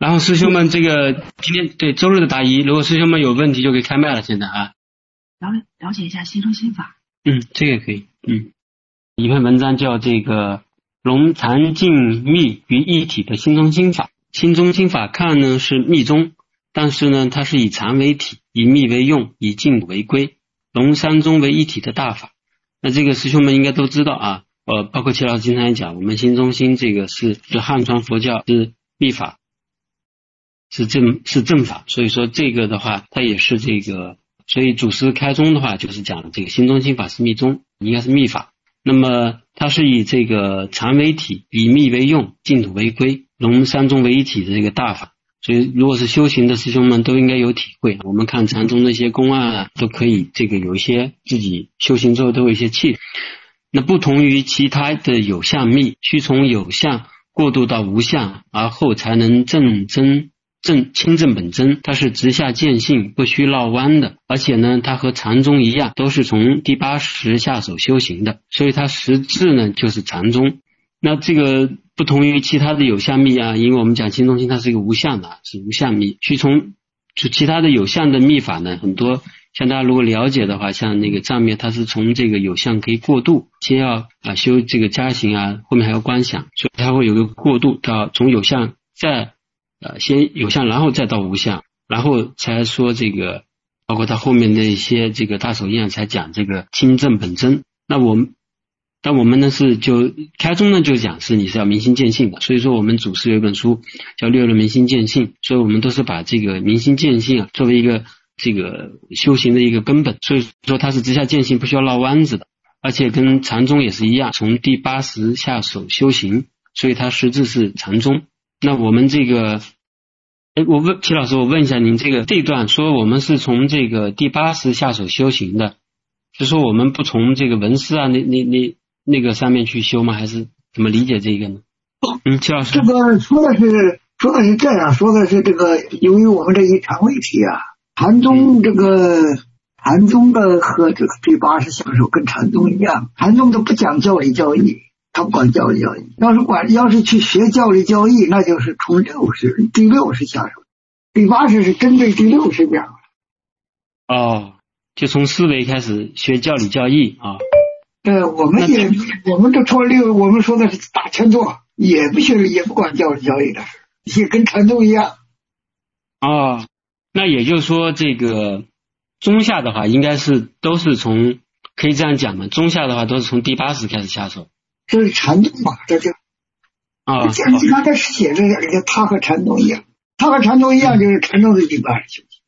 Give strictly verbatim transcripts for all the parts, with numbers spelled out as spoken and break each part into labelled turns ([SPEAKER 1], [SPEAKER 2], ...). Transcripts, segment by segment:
[SPEAKER 1] 然后师兄们这个今天对周日的答疑，如果师兄们有问题就可以开麦了，现在啊。
[SPEAKER 2] 了了解一下心中心法。
[SPEAKER 1] 嗯，这个也可以。嗯，一篇文章叫这个龙禅净密于一体的心中心法。心中心法看呢是密宗，但是呢它是以禅为体，以密为用，以净为归，龙山宗为一体的大法。那这个师兄们应该都知道啊，呃，包括齐老师经常也讲，我们心中心这个是是汉传佛教是密法，是正是正法，所以说这个的话它也是这个，所以祖师开宗的话就是讲这个心中心法是密宗，应该是密法。那么它是以这个禅为体，以密为用，净土为归，龙山宗为一体的这个大法。所以如果是修行的师兄们都应该有体会，我们看禅宗的一些公案啊，都可以这个有一些自己修行之后都有一些气。那不同于其他的有相密，需从有相过渡到无相，而后才能正真正清正本真，它是直下见性，不需绕弯的。而且呢它和禅宗一样，都是从第八识下手修行的，所以它实质呢就是禅宗。那这个不同于其他的有相密啊，因为我们讲心中心它是一个无相的，是无相密，需从就其他的有相的密法呢，很多像大家如果了解的话，像那个藏密它是从这个有相可以过渡，先要啊修这个加行啊，后面还要观想，所以它会有个过渡到从有相再呃先有相，然后再到无相，然后才说这个包括它后面的一些这个大手印才讲这个清正本真。那我们但我们呢是就开宗呢就讲是你是要明心见性的，所以说我们祖师有一本书叫六论明心见性，所以我们都是把这个明心见性啊作为一个这个修行的一个根本，所以说它是直下见性，不需要绕弯子的，而且跟禅宗也是一样，从第八识下手修行，所以它实质是禅宗。那我们这个哎，我问齐老师，我问一下您，这个这一段说我们是从这个第八识下手修行的，是说我们不从这个文思啊那那那那个上面去修吗？还是怎么理解这个呢？嗯，齐老师，
[SPEAKER 3] 这个说的是说的是这样，说的是这个，由于我们这一禅为体啊，禅宗这个禅宗的和这个第八识下手跟禅宗一样，禅宗都不讲教理教义，他不管教理教义，要是管要是去学教理教义，那就是从六识第六识下手，第八识是针对第六识讲。
[SPEAKER 1] 哦，就从思维开始学教理教义啊。
[SPEAKER 3] 呃，我们也我们这脱六，我们说的是大禅宗，也不学也不管教理教义的事，也跟禅宗一样。
[SPEAKER 1] 哦，那也就是说，这个中下的话，应该是都是从可以这样讲嘛？中下的话都是从第八识开始下手。
[SPEAKER 3] 这是禅宗嘛？这就
[SPEAKER 1] 啊，
[SPEAKER 3] 你看这写着，他和禅宗一样，他和禅宗一样，就是禅宗的第八识修行。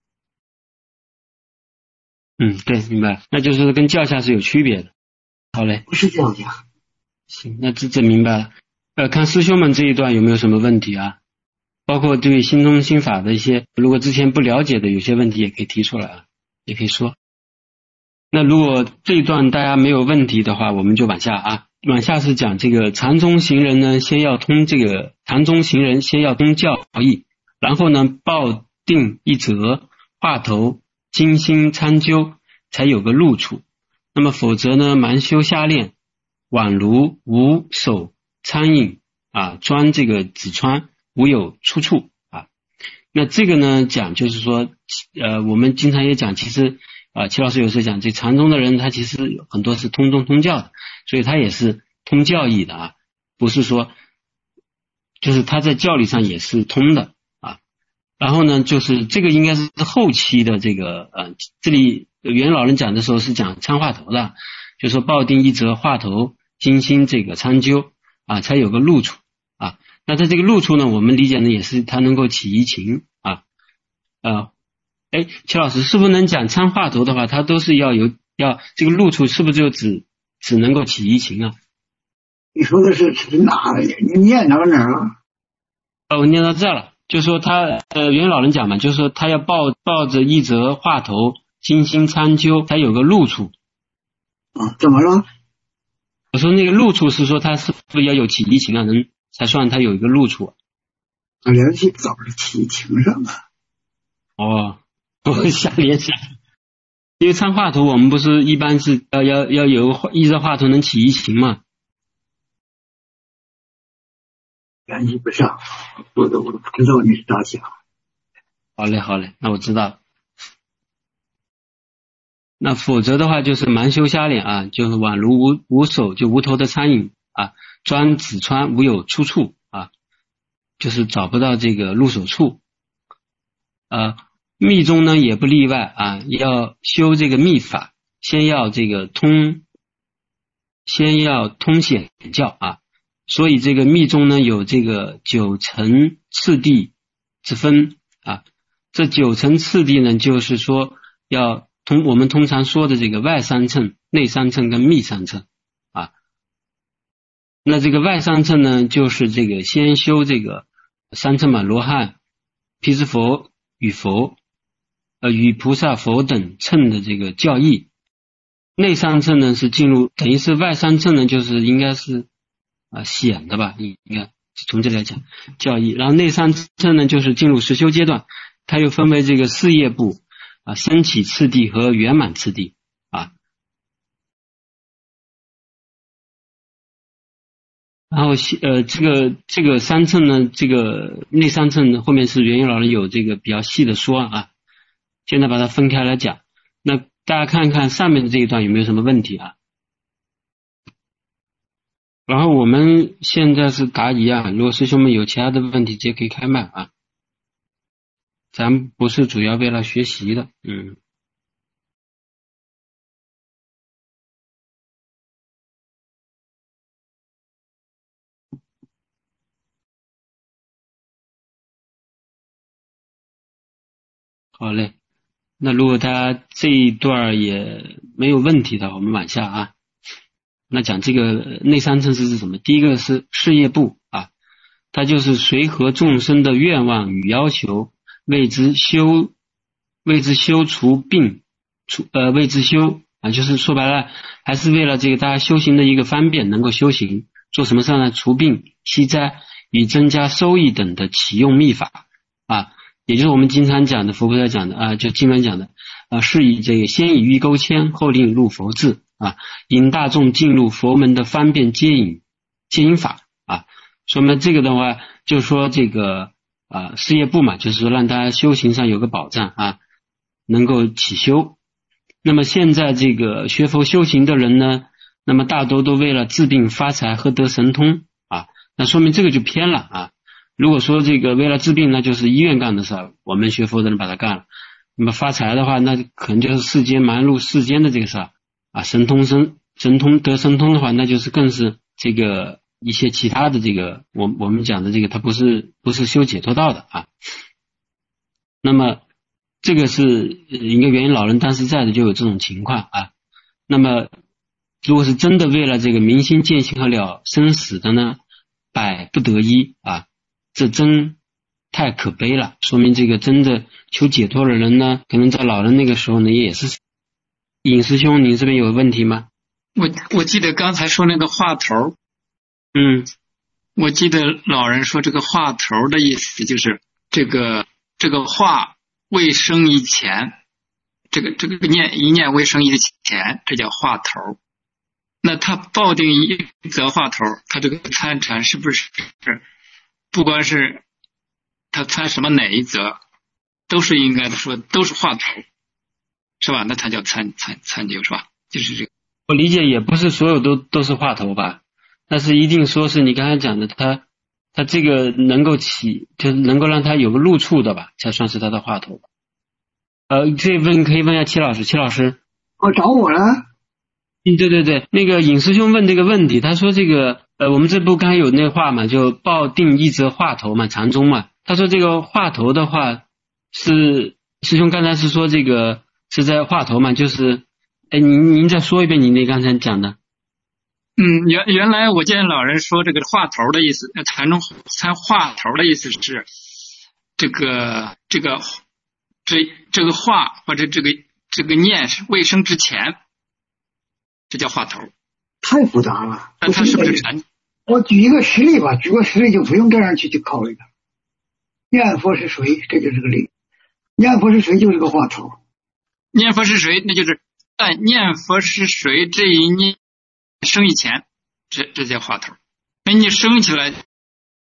[SPEAKER 1] 嗯，对，明白。那就是跟教下是有区别的。好嘞，
[SPEAKER 3] 不是教下。
[SPEAKER 1] 行，那这这明白了。呃，看师兄们这一段有没有什么问题啊？包括对心中心法的一些，如果之前不了解的有些问题也可以提出来啊，也可以说。那如果这一段大家没有问题的话，我们就往下啊，往下是讲这个禅宗行人呢，先要通这个禅宗行人先要通教义，然后呢抱定一则，话头精心参究，才有个路处。那么否则呢，蛮修瞎练，宛如无手参引啊，钻这个指穿，无有出处啊。那这个呢讲就是说，呃，我们经常也讲，其实啊，齐老师有时候讲，这禅宗的人他其实很多是通宗通教的，所以他也是通教义的啊，不是说就是他在教理上也是通的啊。然后呢，就是这个应该是后期的这个呃，这里元老人讲的时候是讲参话头的，就是说抱定一则话头，精心这个参究啊，才有个路处啊。那在这个路处呢，我们理解呢也是它能够起移情啊。呃，哎，齐老师是不是能讲参话头的话，它都是要有要这个路处是不是就只只能够起移情啊？
[SPEAKER 3] 你说的是指哪里？你念到哪儿了？
[SPEAKER 1] 哦，我念到这了。就是说他呃，元老人讲嘛，就是说他要抱抱着一则话头，精心参究，才有个路处。
[SPEAKER 3] 啊，怎么了？
[SPEAKER 1] 我说那个路处是说他是不是要有起移情啊，能才算他有一个路处
[SPEAKER 3] 啊？联系早是起移情上啊。
[SPEAKER 1] 哦，我瞎联想。因为参话头，我们不是一般是要要要有一则话头能起移情嘛？
[SPEAKER 3] 联系不上，我都我都不知道你是咋想。
[SPEAKER 1] 好嘞，好嘞，那我知道了。那否则的话就是蛮修瞎脸啊，就是宛如无无手就无头的苍蝇啊，钻子穿无有出处啊，就是找不到这个入手处。呃，密宗呢也不例外啊，要修这个密法，先要这个通，先要通显教啊，所以这个密宗呢有这个九层次第之分啊，这九层次第呢就是说要通我们通常说的这个外三乘、内三乘跟密三乘啊，那这个外三乘呢就是这个先修这个三乘满罗汉、毗湿佛与佛呃与菩萨佛等乘的这个教义，内三乘呢是进入等于是外三乘呢就是应该是啊显的吧，应该从这里来讲教义，然后内三乘呢就是进入实修阶段，它又分为这个事业部啊、升起次第和圆满次第啊。然后呃这个这个三乘呢，这个内三乘呢后面是元英老人有这个比较细的说啊，现在把它分开来讲。那大家看看上面的这一段有没有什么问题啊？然后我们现在是答疑啊，如果师兄们有其他的问题，直接可以开麦啊。咱不是主要为了学习的，嗯。好嘞，那如果大家这一段也没有问题的话，我们往下啊。那讲这个内三乘是什么？第一个是事业部啊，它就是随和众生的愿望与要求，为之修，为之修除病，除呃为之修啊，就是说白了，还是为了这个大家修行的一个方便，能够修行做什么事呢？除病、息灾与增加收益等的启用秘法啊。也就是我们经常讲的佛菩萨讲的啊，就经文讲的啊，是以这个先以欲钩牵，后令入佛智啊，引大众进入佛门的方便接引接引法啊。说明这个的话，就是说这个啊事业部嘛，就是说让大家修行上有个保障啊，能够起修。那么现在这个学佛修行的人呢，那么大多都为了治病发财和得神通啊，那说明这个就偏了啊。如果说这个为了治病，那就是医院干的事儿，我们学佛的人把它干了。那么发财的话，那可能就是世间忙碌世间的这个事儿啊。神通神神通得神通的话，那就是更是这个一些其他的这个我我们讲的这个，它不是不是修解脱道的啊。那么这个是一个原因，老人当时在的就有这种情况啊。那么如果是真的为了这个明心见性和了生死的呢，百不得一啊。这真太可悲了，说明这个真的求解脱的人呢，可能在老人那个时候呢也是。尹师兄，你这边有问题吗？
[SPEAKER 4] 我我记得刚才说那个话头，
[SPEAKER 1] 嗯，
[SPEAKER 4] 我记得老人说这个话头的意思就是这个这个话未生以前，这个这个念一念未生以前，这叫话头。那他抱定一则话头，他这个参禅是不是不光是他参什么哪一则，都是应该说都是话头，是吧？那他叫参参参究，是吧？就是这个。
[SPEAKER 1] 我理解也不是所有都都是话头吧，但是一定说是你刚才讲的，他他这个能够起，就是能够让他有个入处的吧，才算是他的话头。呃，这问可以问一下戚老师，戚老师。
[SPEAKER 3] 哦，找我了。
[SPEAKER 1] 嗯，对对对，那个尹师兄问这个问题，他说这个呃，我们这不刚才有那话嘛，就抱定一则话头嘛，禅宗嘛。他说这个话头的话是师兄刚才是说这个是在话头嘛，就是哎，您您再说一遍你那刚才讲的。
[SPEAKER 4] 嗯，原原来我见老人说这个话头的意思，禅宗参话头的意思是这个这个这这个话或者这个这个念是未生之前。这叫话头，
[SPEAKER 3] 太复杂了。
[SPEAKER 4] 那它是不是禅？
[SPEAKER 3] 我举一个实例吧，举个实例就不用这样去去考虑了。念佛是谁？这就是个例。念佛是谁就是个话头。
[SPEAKER 4] 念佛是谁？那就是在念佛是谁这一念生以前，这这叫话头。那你生起来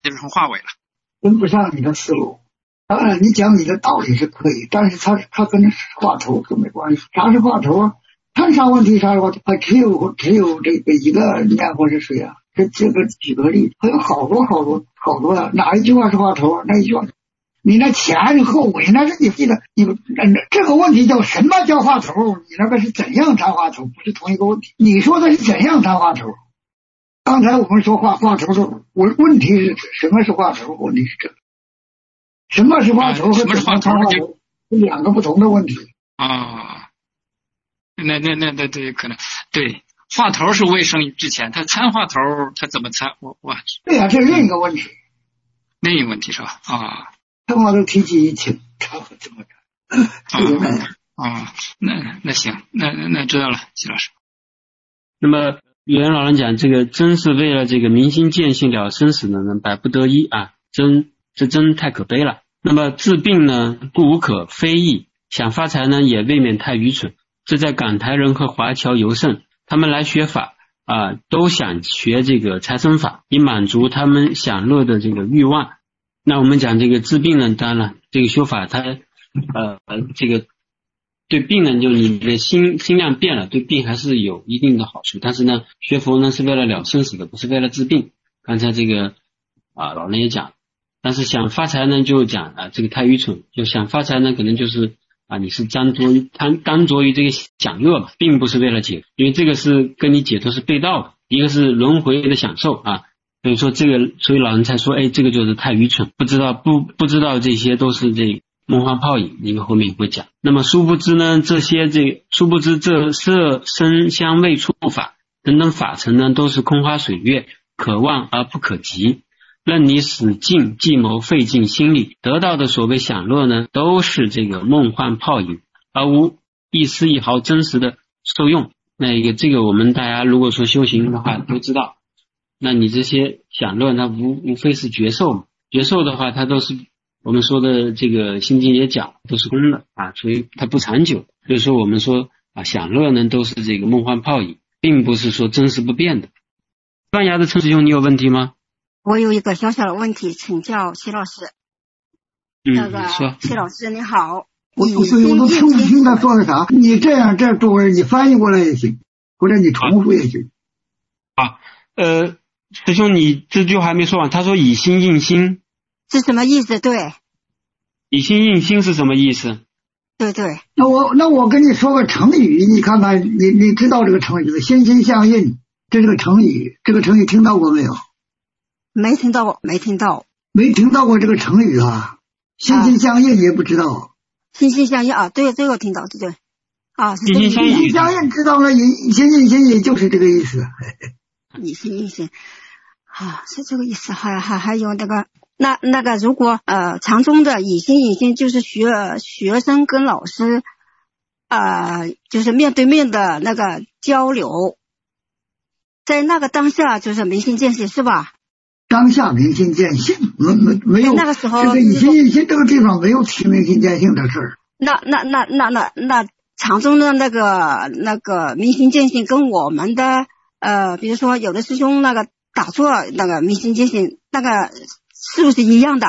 [SPEAKER 4] 就是成话尾了。
[SPEAKER 3] 跟不上你的思路。当然，你讲你的道理是可以，但是他他跟话头可没关系。啥是话头啊？看啥问题啥是话头？他只有只有这个一个念佛是谁啊？这这个举个例，还有好多好多好多啊！哪一句话是话头啊？哪一句话？你那前后尾那是你记得你这个问题叫什么叫话头？你那个是怎样谈话头？不是同一个问题。你说的是怎样谈话头？刚才我们说话话头的问问题是什么是话头？问题是这个。什么是话头和什么是话头是两个不同的问题
[SPEAKER 4] 啊。那那那那对可能对话头是未生之前，他参话头他怎么参？我我
[SPEAKER 3] 对呀、啊，这是另一个问题，
[SPEAKER 4] 另一个问题是吧？啊，
[SPEAKER 3] 参话头提起一情，他会怎么着？
[SPEAKER 4] 啊啊，那那行，那那知道了，徐老师。
[SPEAKER 1] 那么袁老人讲，这个真是为了这个明心见性了生死呢，百不得已啊，真这真太可悲了。那么治病呢，故无可非议；想发财呢，也未免太愚蠢。这在港台人和华侨尤甚，他们来学法啊，都想学这个财生法，以满足他们享乐的这个欲望。那我们讲这个治病呢，当然了，这个修法它呃这个对病呢，就你的心心量变了，对病还是有一定的好处。但是呢，学佛呢是为了了生死的，不是为了治病。刚才这个啊老人也讲。但是想发财呢，就讲啊，这个太愚蠢。就想发财呢，可能就是啊，你是沾着于贪甘着于这个享乐，并不是为了解，因为这个是跟你解脱是背道的，一个是轮回的享受啊。所以说这个，所以老人才说，哎，这个就是太愚蠢，不知道不不知道这些都是这梦幻泡影，因为后面会讲。那么殊不知呢，这些这殊不知这色声香味触法等等法尘呢，都是空花水月，可望而不可及。任你使尽计谋费尽心力，得到的所谓享乐呢，都是这个梦幻泡影，而无一丝一毫真实的受用。那一个这个我们大家如果说修行的话都知道，那你这些享乐它无无非是觉受嘛，觉受的话它都是我们说的这个心经也讲都是空的啊，所以它不长久。所以说我们说啊，享乐呢都是这个梦幻泡影，并不是说真实不变的。断崖的陈师兄，你有问题吗？
[SPEAKER 5] 我有一个小小的问题请教齐老师。
[SPEAKER 1] 嗯，
[SPEAKER 5] 那个齐老师你好，
[SPEAKER 3] 我我我都听不清他说的啥。你这样这中文你翻译过来也行，或者你重复也行。
[SPEAKER 1] 啊，呃，师兄你这句还没说完，他说以心印心
[SPEAKER 5] 是什么意思？对，
[SPEAKER 1] 以心印心是什么意思？
[SPEAKER 5] 对对。
[SPEAKER 3] 那我那我跟你说个成语，你看看你你知道这个成语的心心相印，这是个成语，这个成语听到过没有？
[SPEAKER 5] 没听到过，没听到，
[SPEAKER 3] 没听到过这个成语啊！心心相印也不知道，啊、
[SPEAKER 5] 心心相印啊，对，这个听到，对对，啊，
[SPEAKER 1] 心心相印，
[SPEAKER 3] 心心相印知道了，以心印心也就是这个意思。
[SPEAKER 5] 以心印心，啊，是这个意思。还还还有那个，那那个，如果呃禅宗的以心印心，就是学学生跟老师，呃，就是面对面的那个交流，在那个当下就是明心见性，是吧？
[SPEAKER 3] 当下明心见性，没没没有
[SPEAKER 5] 那个时候，
[SPEAKER 3] 这个以心印心这个地方没有提明心见性的事儿。
[SPEAKER 5] 那那那那那那禅宗的那个那个明心见性，跟我们的呃，比如说有的师兄那个打坐那个明心见性，那个是不是一样的？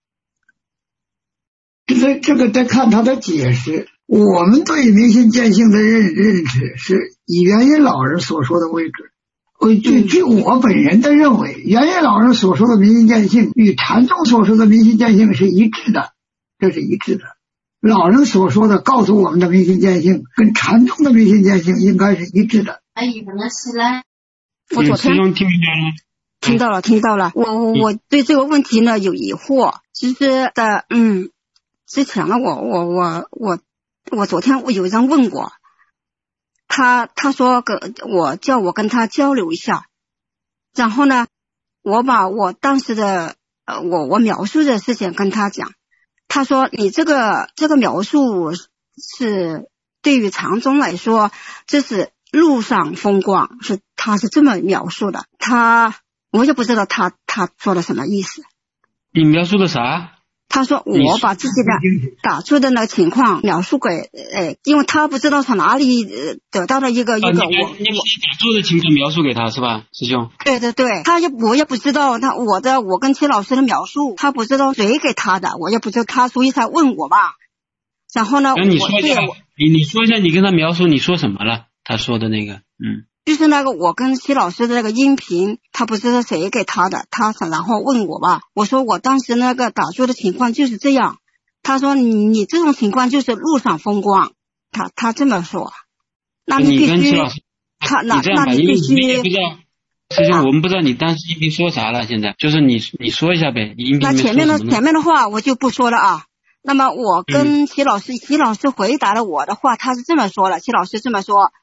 [SPEAKER 3] 这个这个得看他的解释。我们对明心见性的认认知是以元音老人所说的为准。据据我本人的认为，元音老人所说的明心见性与禅宗所说的明心见性是一致的，这是一致的。老人所说的告诉我们的明心见性跟禅宗的明心见性应该是一致的。
[SPEAKER 5] 哎，可能是来，我昨天
[SPEAKER 1] 听
[SPEAKER 5] 听到了，听到了。我我我对这个问题呢有疑惑。其实的，嗯，之前呢，我我我我我昨天我有人问过。他他说跟我叫我跟他交流一下，然后呢，我把我当时的呃我我描述的事情跟他讲，他说你这个这个描述是对于禅宗来说，这是路上风光，是他是这么描述的，他我也不知道他他说的什么意思。
[SPEAKER 1] 你描述的啥？
[SPEAKER 5] 他说我把自己的打出的那个情况描述给呃，因为他不知道从哪里呃得到了一个、啊、一个我
[SPEAKER 1] 你把打出的情况描述给他是吧，师兄？
[SPEAKER 5] 对对对，他也我也不知道他我的我跟齐老师的描述，他不知道谁给他的，我也不知道他，所以才问我吧。然后呢，
[SPEAKER 1] 那你说一下，你你说一下你跟他描述你说什么了？他说的那个，嗯。
[SPEAKER 5] 就是那个我跟齐老师的那个音频，他不知道谁给他的，他然后问我吧，我说我当时那个打坐的情况就是这样，他说你你这种情况就是路上风光，他他这么说，那你必须他那那你必须
[SPEAKER 1] 不知道，师兄、啊、我们不知道你当时音频说啥了，现在就是你你说一下呗，你音频
[SPEAKER 5] 那前面的前面的话我就不说了啊。那么我跟齐老师，齐、嗯、老师回答了我的话，他是这么说了，齐老师这么说。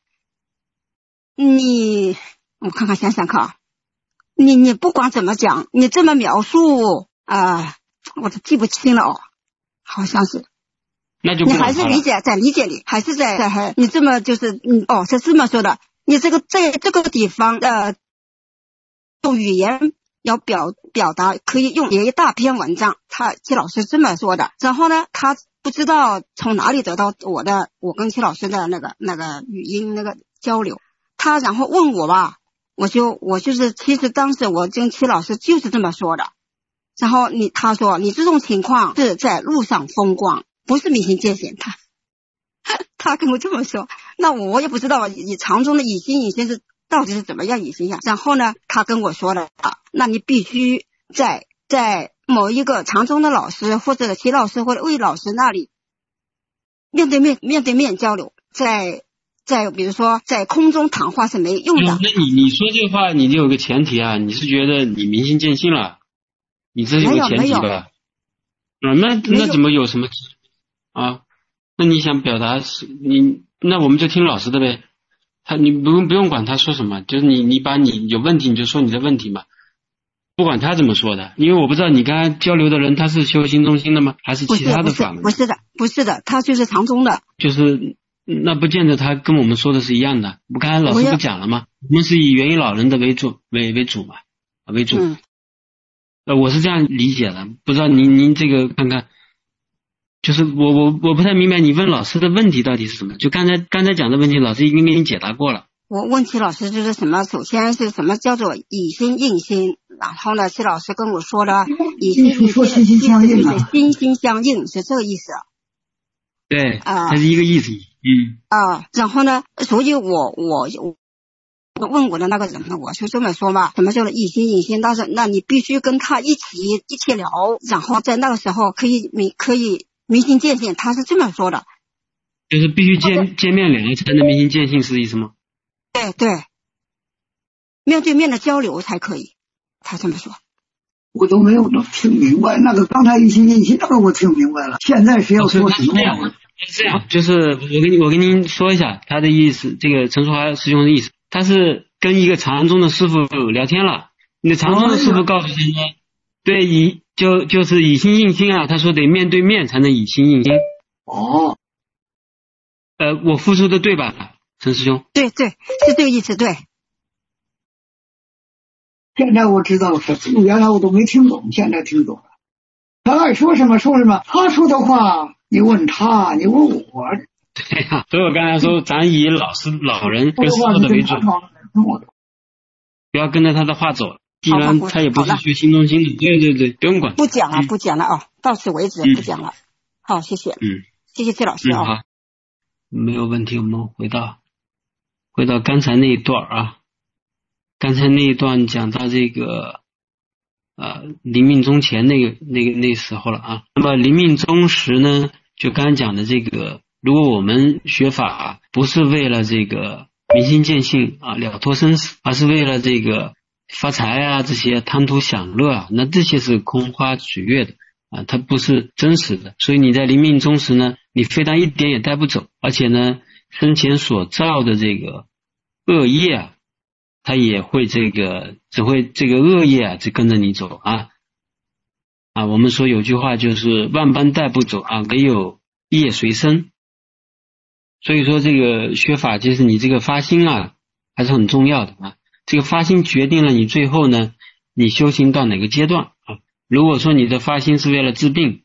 [SPEAKER 5] 你我看看想想看啊，你你不管怎么讲，你这么描述啊、呃，我都记不清了哦，好像是。
[SPEAKER 1] 那就
[SPEAKER 5] 你还是理解在理解里，还是在在你这么就是嗯哦是这么说的，你这个在这个地方呃用语言要表表达可以用一大篇文章，他齐老师这么说的。然后呢，他不知道从哪里得到我的我跟齐老师的那个那个语音那个交流。他然后问我吧，我就我就是其实当时我跟齐老师就是这么说的。然后你他说你这种情况是在路上风光，不是明心见性。他他跟我这么说，那我也不知道你常中的以心隐心是到底是怎么样以心呀。然后呢，他跟我说了啊，那你必须在在某一个常中的老师或者齐老师或者魏老师那里面对面面对面交流，在。在比如说在空中谈话是没用的。
[SPEAKER 1] 那你你说这话你就有个前提啊，你是觉得你明心见性了，你这有个前提吧？啊，那那怎么有什么啊？那你想表达是你，那我们就听老师的呗。他你不用不用管他说什么，就是你你把你有问题你就说你的问题嘛，不管他怎么说的，因为我不知道你刚才交流的人他是修心中心的吗？还是其他的法门？
[SPEAKER 5] 不是, 不是的，不是的，他就是常中的，
[SPEAKER 1] 就是。那不见得他跟我们说的是一样的。我刚才老师不讲了吗？我们是以元婴老人的为主为为主嘛，为主。嗯。呃，我是这样理解的，不知道您您这个看看，就是我我我不太明白你问老师的问题到底是什么。就刚才刚才讲的问题，老师已经给你解答过了。
[SPEAKER 5] 我问齐老师就是什么？首先是什么叫做以心应心？然后呢，齐老师跟我说了，以心应心，
[SPEAKER 3] 心心相印啊，
[SPEAKER 5] 心心相印是这个意思。
[SPEAKER 1] 对，啊，它是一个意思。嗯
[SPEAKER 5] 啊，然后呢，所以我我我问我的那个人呢，我就这么说嘛，什么叫做一心一心？但是那你必须跟他一起一起聊，然后在那个时候可以明可以明心见性，他是这么说的。
[SPEAKER 1] 就是必须见见面聊才能明心见性，是意思吗？
[SPEAKER 5] 对对，面对面的交流才可以，他这么说。
[SPEAKER 3] 我都没有听明白，那个刚才一心一心那个我听明白了，现在是要说什么呀？
[SPEAKER 1] 这样，就是我跟你我跟您说一下他的意思，这个陈淑华师兄的意思，他是跟一个禅宗的师傅聊天了，你的禅宗的师傅告诉他说，对，以就就是以心应心啊，他说得面对面才能以心应心。
[SPEAKER 3] 哦，
[SPEAKER 1] 呃，我复述的对吧，陈师兄？
[SPEAKER 5] 对对，是这个意思，对。
[SPEAKER 3] 现在我知道是，原来我都没听懂，现在听懂了。他爱说什么说什么，他说的话你问他，你问我。
[SPEAKER 1] 对呀、啊，所以我刚才说，咱以老师、老人跟师傅的为主，不要跟着他的话走。既然他也不是学新中心的，对对对，不用管。
[SPEAKER 5] 不讲了，嗯、不讲了啊，到此为止，不讲了。嗯、好，谢谢。
[SPEAKER 1] 嗯，
[SPEAKER 5] 谢谢季老师啊、
[SPEAKER 1] 嗯。好，没有问题，我们回到回到刚才那一段啊。刚才那一段讲到这个呃临命终前那个那个那时候了啊。那么临命终时呢，就刚才讲的这个，如果我们学法、啊、不是为了这个明心见性啊了脱生死，而是为了这个发财啊这些贪图享乐啊，那这些是空花水月的啊，它不是真实的。所以你在临命终时呢，你非但一点也带不走，而且呢生前所造的这个恶业啊，他也会这个只会这个恶业啊就跟着你走啊啊！我们说有句话就是万般带不走啊，唯有业随身。所以说这个学法就是你这个发心啊还是很重要的啊。这个发心决定了你最后呢你修行到哪个阶段啊。如果说你的发心是为了治病，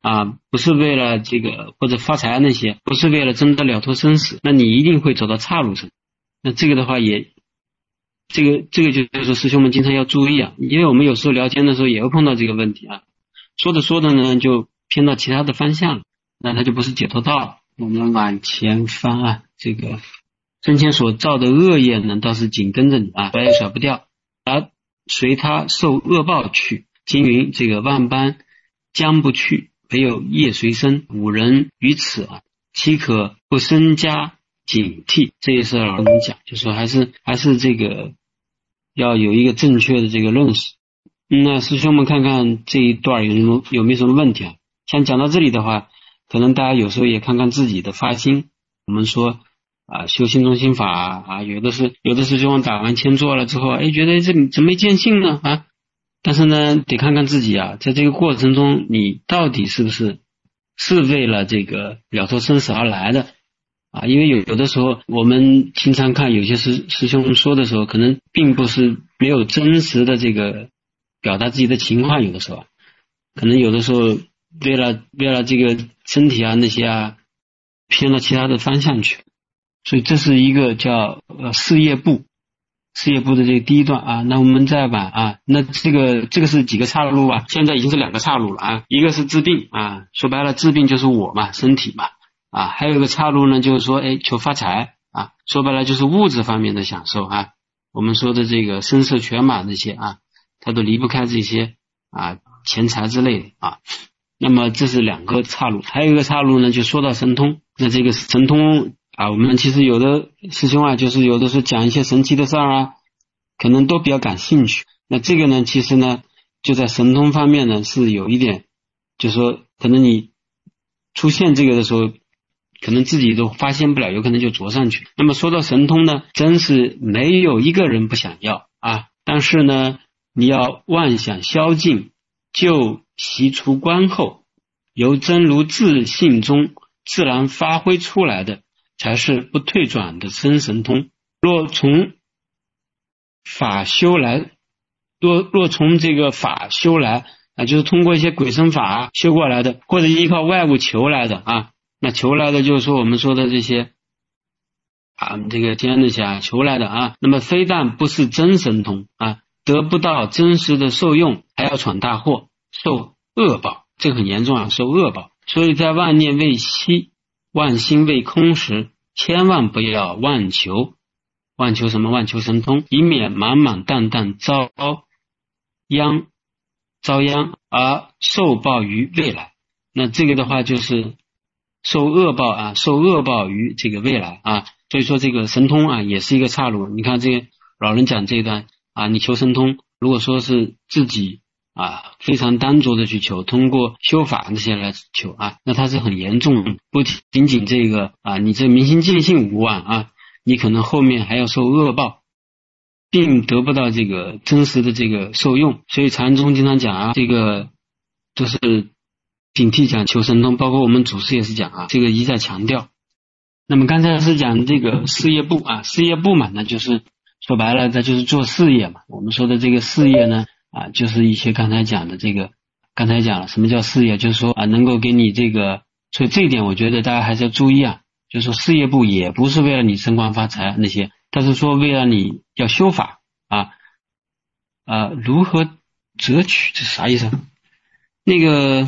[SPEAKER 1] 啊，不是为了这个或者发财那些，不是为了真的了脱生死，那你一定会走到岔路上。那这个的话也，这个这个就是说师兄们经常要注意啊，因为我们有时候聊天的时候也会碰到这个问题啊，说着说着呢就偏到其他的方向了，那它就不是解脱道了。我们往前翻啊，这个生前所造的恶业呢，倒是紧跟着你啊，甩也甩不掉，而随他受恶报去。经云这个万般将不去，唯有业随身，五人于此啊，岂可不深加警惕？这也是老人讲，就说还是还是这个要有一个正确的这个认识。那师兄们看看这一段有什么有没有什么问题啊？像讲到这里的话，可能大家有时候也看看自己的发心。我们说啊，修心中心法啊，有的是有的师兄打完签做了之后，哎，觉得这怎么没见性呢啊？但是呢，得看看自己啊，在这个过程中，你到底是不是是为了这个了脱生死而来的啊？因为有有的时候，我们经常看有些师师兄说的时候，可能并不是没有真实的这个表达自己的情况，有的时候，可能有的时候为了为了这个身体啊那些啊，偏到其他的方向去，所以这是一个叫呃事业部。事业部的这个第一段啊，那我们再往啊，那这个这个是几个岔路啊？现在已经是两个岔路了啊，一个是治病啊，说白了治病就是我嘛，身体嘛啊，还有一个岔路呢，就是说哎求发财啊，说白了就是物质方面的享受啊，我们说的这个声色犬马那些啊，它都离不开这些啊钱财之类的啊。那么这是两个岔路，还有一个岔路呢，就说到神通，那这个神通。啊，我们其实有的师兄啊，就是有的时候讲一些神奇的事儿啊，可能都比较感兴趣。那这个呢，其实呢，就在神通方面呢，是有一点，就是说，可能你出现这个的时候，可能自己都发现不了，有可能就着上去。那么说到神通呢，真是没有一个人不想要啊，但是呢，你要妄想消尽，就习除观后，由真如自性中自然发挥出来的。才是不退转的生神通。若从法修来，若若从这个法修来啊，就是通过一些鬼神法修过来的，或者依靠外物求来的啊，那求来的就是说我们说的这些啊，这个天的下求来的啊，那么非但不是真神通啊，得不到真实的受用，还要闯大祸，受恶报，这个很严重啊，受恶报。所以在万念未息，万心未空时，千万不要妄求，妄求什么？妄求神通，以免满满当当遭殃，遭殃而受报于未来。那这个的话就是受恶报啊，受恶报于这个未来啊。所以说这个神通啊，也是一个岔路。你看这个老人讲这一段啊，你求神通，如果说是自己啊，非常单着的去求，通过修法那些来求啊，那它是很严重的，不仅仅这个啊，你这明心见性无望啊，你可能后面还要受恶报，并得不到这个真实的这个受用。所以禅宗经常讲啊，这个就是警惕讲求神通，包括我们祖师也是讲啊，这个一再强调。那么刚才是讲这个事业部啊，事业部嘛，那就是说白了，它就是做事业嘛。我们说的这个事业呢，啊，就是一些刚才讲的这个，刚才讲了什么叫事业，就是说啊，能够给你这个，所以这一点我觉得大家还是要注意啊，就是说事业部也不是为了你升官发财那些，它是说为了你要修法啊，啊，如何择取，这是啥意思？那个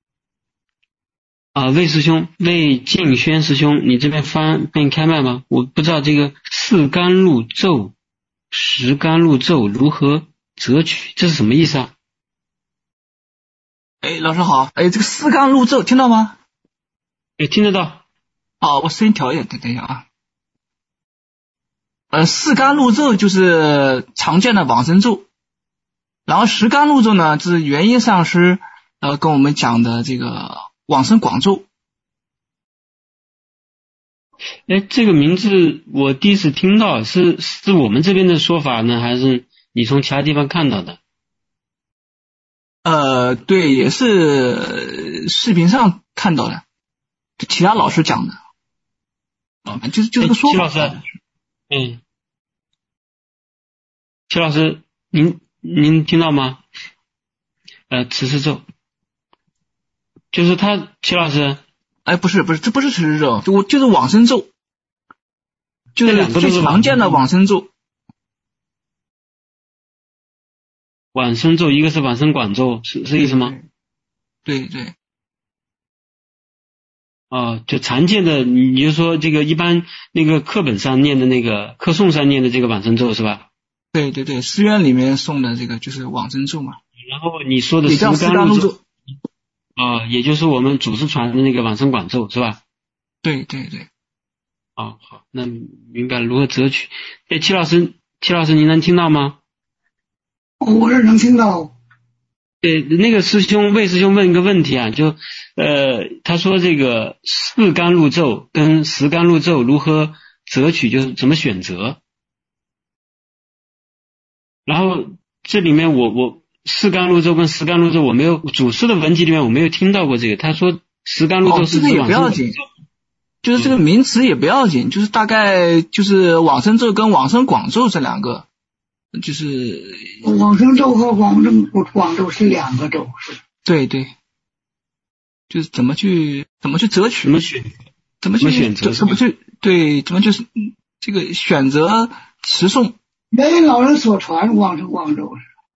[SPEAKER 1] 啊，魏师兄，魏敬轩师兄，你这边翻便开麦吗？我不知道这个四甘露咒、十甘露咒如何择取，这是什么意思啊？
[SPEAKER 6] 哎，老师好，哎，这个四甘露咒听到吗？
[SPEAKER 1] 哎，听得到。
[SPEAKER 6] 哦，我声音调一点，等等一下啊。呃，四甘露咒就是常见的往生咒，然后十甘露咒呢，这是原因上师呃跟我们讲的这个往生广咒。
[SPEAKER 1] 哎，这个名字我第一次听到，是是我们这边的说法呢，还是你从其他地方看到的？
[SPEAKER 6] 呃，对，也是视频上看到的，其他老师讲的，啊、哦，就是就是个说法。
[SPEAKER 1] 齐老师，嗯，齐老师，您您听到吗？呃，持世咒。 就是他齐老师，
[SPEAKER 6] 哎，不是不是，这不是持世咒，就就是往生咒，就是最常见的往生咒。
[SPEAKER 1] 往生咒，一个是往生广咒，是是意思吗？
[SPEAKER 6] 对对。
[SPEAKER 1] 哦，就常见的，你就说这个一般那个课本上念的那个课诵上念的这个往生咒是吧？
[SPEAKER 6] 对对对，寺院里面诵的这个就是往生咒嘛。
[SPEAKER 1] 然后你说的
[SPEAKER 6] 也叫四甘露咒。
[SPEAKER 1] 啊、哦，也就是我们祖师传的那个往生广咒是吧？
[SPEAKER 6] 对对对。
[SPEAKER 1] 哦，好，那明白了如何择取。哎，齐老师，齐老师，您能听到吗？
[SPEAKER 3] 我是能听到。
[SPEAKER 1] 对，那个师兄魏师兄问一个问题啊，就呃，他说这个四甘露咒跟十甘露咒如何择取，就是怎么选择。然后这里面我我四甘露咒跟十甘露咒我没有祖师的文集里面我没有听到过这个，他说十甘露咒是指往生咒。哦，这个也不要紧，
[SPEAKER 6] 就是这个名词也不要紧，就是大概就是往生咒跟往生广咒这两个。就是
[SPEAKER 3] 往生咒和往生广咒是两个咒，是。
[SPEAKER 6] 对对，就是怎么去怎么去择取，
[SPEAKER 1] 怎么选，
[SPEAKER 6] 怎么去
[SPEAKER 1] 选择，
[SPEAKER 6] 怎么去对，怎么就是这个选择持诵。
[SPEAKER 3] 原因老人所传往生广咒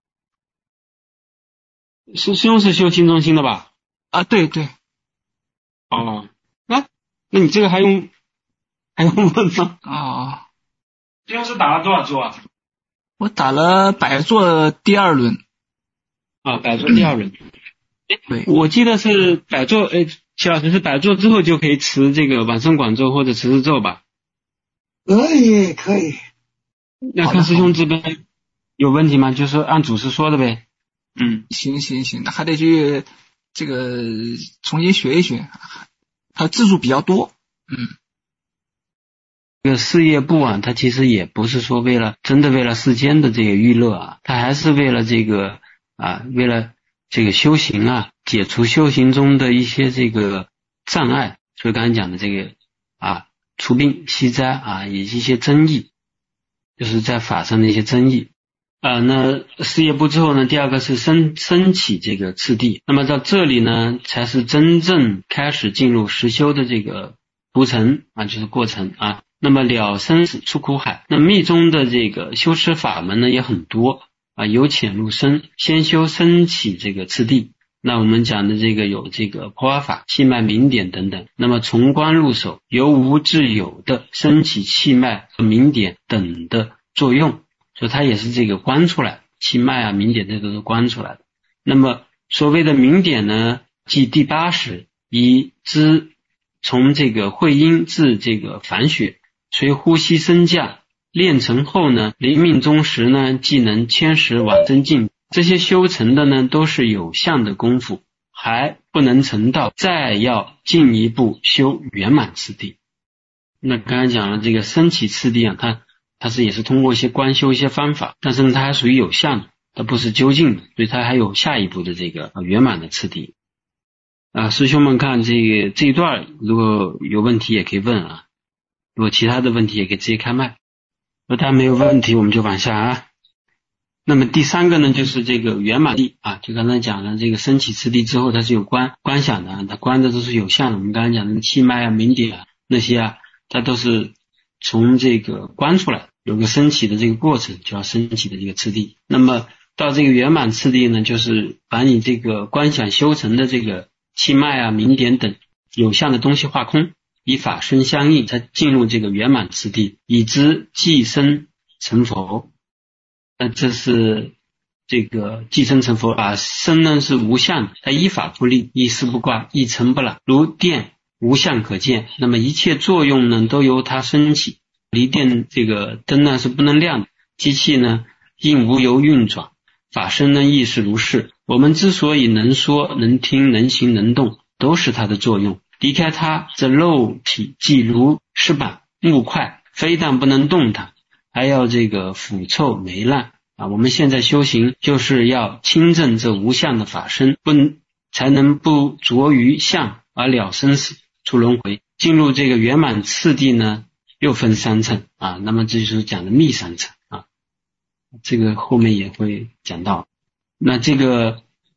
[SPEAKER 1] 是。师兄是修心中心的吧？
[SPEAKER 6] 啊，对对。
[SPEAKER 1] 哦，那那你这个还用还用问吗？
[SPEAKER 6] 啊，
[SPEAKER 1] 师兄是打了多少座啊？
[SPEAKER 6] 我打了百座第二轮。
[SPEAKER 1] 啊，百座第二轮。哎、
[SPEAKER 6] 对，
[SPEAKER 1] 我记得是百座，哎，齐老师是百座之后就可以持这个往生广咒或者持世咒吧？
[SPEAKER 3] 可以可以。
[SPEAKER 1] 那看师兄这边有问题吗？就是按祖师说的呗。嗯，
[SPEAKER 6] 行行行，那还得去这个重新学一学，它字数比较多。嗯。
[SPEAKER 1] 这个事业部啊，它其实也不是说为了真的为了世间的这个娱乐啊，它还是为了这个啊，为了这个修行啊，解除修行中的一些这个障碍。所以刚才讲的这个啊，除病息灾啊，以及一些争议，就是在法上的一些争议啊。那事业部之后呢，第二个是升升起这个次第。那么到这里呢，才是真正开始进入实修的这个途程啊，就是过程啊。那么了生死出苦海，那密宗的这个修持法门呢也很多啊，由浅入深，先修升起这个次第。那我们讲的这个有这个破瓦法、气脉明点等等。那么从观入手，由无至有的升起气脉和明点等的作用，所以它也是这个观出来，气脉啊、明点这都是观出来的。那么所谓的明点呢，即第八识，以知从这个会阴至这个反血。随呼吸升降练成后呢，临命终时呢，既能牵使往生境，这些修成的呢都是有相的功夫，还不能成道，再要进一步修圆满次第。那刚才讲了这个升起次第啊，它它是也是通过一些观修一些方法，但是呢它还属于有相的，它不是究竟的，所以它还有下一步的这个圆满的次第啊。师兄们看这个这一段如果有问题也可以问啊。如果其他的问题也可以直接开麦，如果大家没有问题我们就往下啊。那么第三个呢，就是这个圆满地啊，就刚才讲了这个升起次第之后它是有观观想的，它观的都是有相的，我们刚才讲的气脉啊、明点啊那些啊，它都是从这个观出来，有个升起的这个过程，就要升起的这个次第。那么到这个圆满次第呢，就是把你这个观想修成的这个气脉啊、明点等有相的东西化空，以法身相应，才进入这个圆满次第，以知即生成佛。那这是这个即生成佛啊，身呢是无相，它依法不立，依事不挂，一尘不染，如电无相可见。那么一切作用呢都由它升起，离电这个灯呢是不能亮的，机器呢应无由运转，法身呢亦是如是。我们之所以能说能听能行能动，都是它的作用。离开它，这肉体既如石板木块，非但不能动弹，还要这个腐臭霉烂啊！我们现在修行就是要清正这无相的法身，不才能不着于相而了生死出轮回。进入这个圆满次第呢，又分三层啊。那么这就是讲的密三层啊，这个后面也会讲到。那这个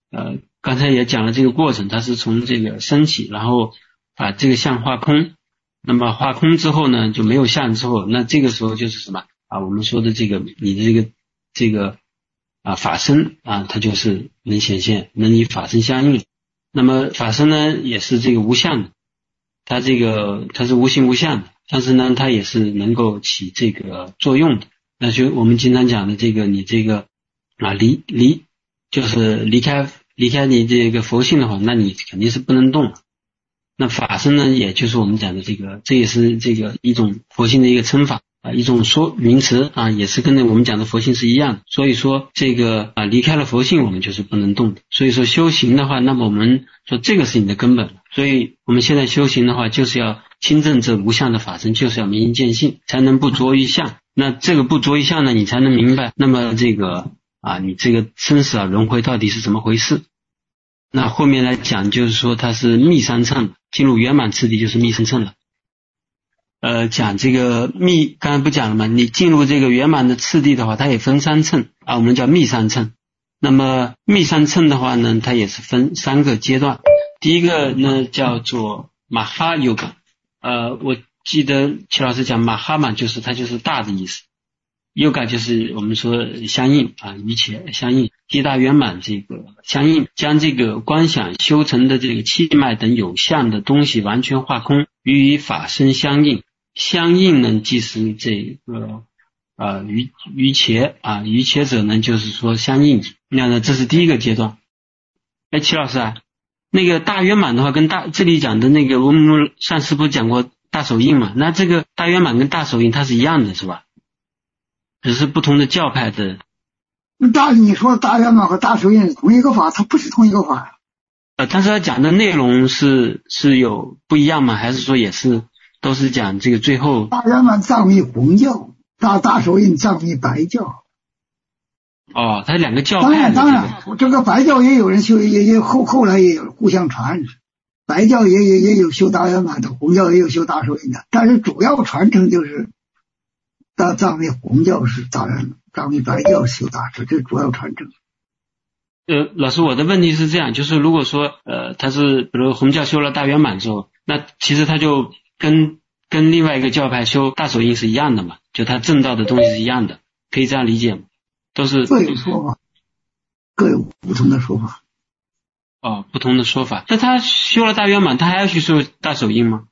[SPEAKER 1] 呃刚才也讲了这个过程，它是从这个升起，然后把这个相化空，那么化空之后呢就没有相之后，那这个时候就是什么啊？我们说的这个你的这个这个啊法身啊，它就是能显现，能与法身相应。那么法身呢也是这个无相的，它这个它是无形无相的，但是呢它也是能够起这个作用的。那就我们经常讲的这个你这个啊离离就是离开离开你这个佛性的话，那你肯定是不能动。那法身呢也就是我们讲的这个，这也是这个一种佛性的一个称法啊，一种说名词啊，也是跟我们讲的佛性是一样的。所以说这个啊离开了佛性我们就是不能动的。所以说修行的话，那么我们说这个是你的根本，所以我们现在修行的话就是要亲证这无相的法身，就是要明心见性，才能不着于相。那这个不着于相呢，你才能明白那么这个啊你这个生死啊轮回到底是怎么回事。那后面来讲就是说它是密三乘，进入圆满次第就是密三乘了。呃，讲这个密刚才不讲了吗？你进入这个圆满的次第的话，它也分三乘啊，我们叫密三乘。那么密三乘的话呢，它也是分三个阶段。第一个呢叫做马哈尤嘎，呃，我记得齐老师讲马哈嘛，就是它就是大的意思。优嘎就是我们说相应啊，一切相应，地大圆满这个相应，将这个观想修成的这个气脉等有相的东西完全化空，与法身相应。相应呢，即是这个啊于于切啊于切者呢，就是说相应。那呢，这是第一个阶段。哎，齐老师啊，那个大圆满的话，跟大这里讲的那个我们上次不是讲过大手印嘛？那这个大圆满跟大手印它是一样的，是吧？只是不同的教派的。
[SPEAKER 3] 大你说大圆满和大手印同一个法，它不是同一个法。
[SPEAKER 1] 呃，但是他讲的内容是是有不一样吗？还是说也是都是讲这个最后？
[SPEAKER 3] 大圆满藏于红教，大大手印藏于白教。
[SPEAKER 1] 哦，他两个教派。
[SPEAKER 3] 当然当然，这个白教也有人修，也也后后来也有互相传。白教也也也有修大圆满的，红教也有修大手印的，但是主要传承就是大藏于红教是大圆满，藏于白教修大手，这主要传承。
[SPEAKER 1] 呃，老师，我的问题是这样，就是如果说呃他是比如红教修了大圆满之后，那其实他就跟跟另外一个教派修大手印是一样的嘛，就他证道的东西是一样的，可以这样理解吗？都是
[SPEAKER 3] 各有说法，各有不同的说法。
[SPEAKER 1] 哦，不同的说法。那他修了大圆满，他还要去修大手印吗？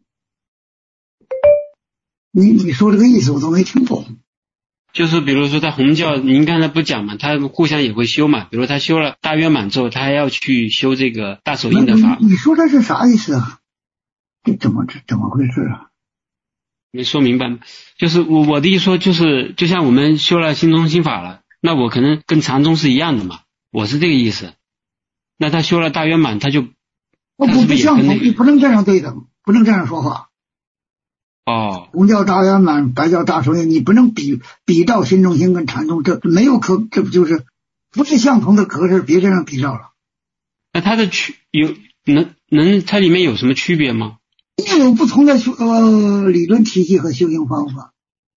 [SPEAKER 3] 你你说这个意思我都没听懂。
[SPEAKER 1] 就是比如说在红教，您刚才不讲嘛，他互相也会修嘛，比如他修了大圆满之后，他还要去修这个大手印的法。
[SPEAKER 3] 你, 你说这是啥意思啊？这怎么这怎么回事啊？
[SPEAKER 1] 没说明白吗？就是我我的意思说，就是就像我们修了心中心法了，那我可能跟禅宗是一样的嘛，我是这个意思。那他修了大圆满，他就
[SPEAKER 3] 我不不相同，你不能这样对等，不能这样说话。
[SPEAKER 1] 哦，
[SPEAKER 3] 红教大圆满，白教大手印，你不能比比照心中心跟禅宗，这没有可，这不就是不是相同的格式，别这样比照了。
[SPEAKER 1] 那它的区有能能它里面有什么区别吗？
[SPEAKER 3] 有不同的修呃理论体系和修行方法。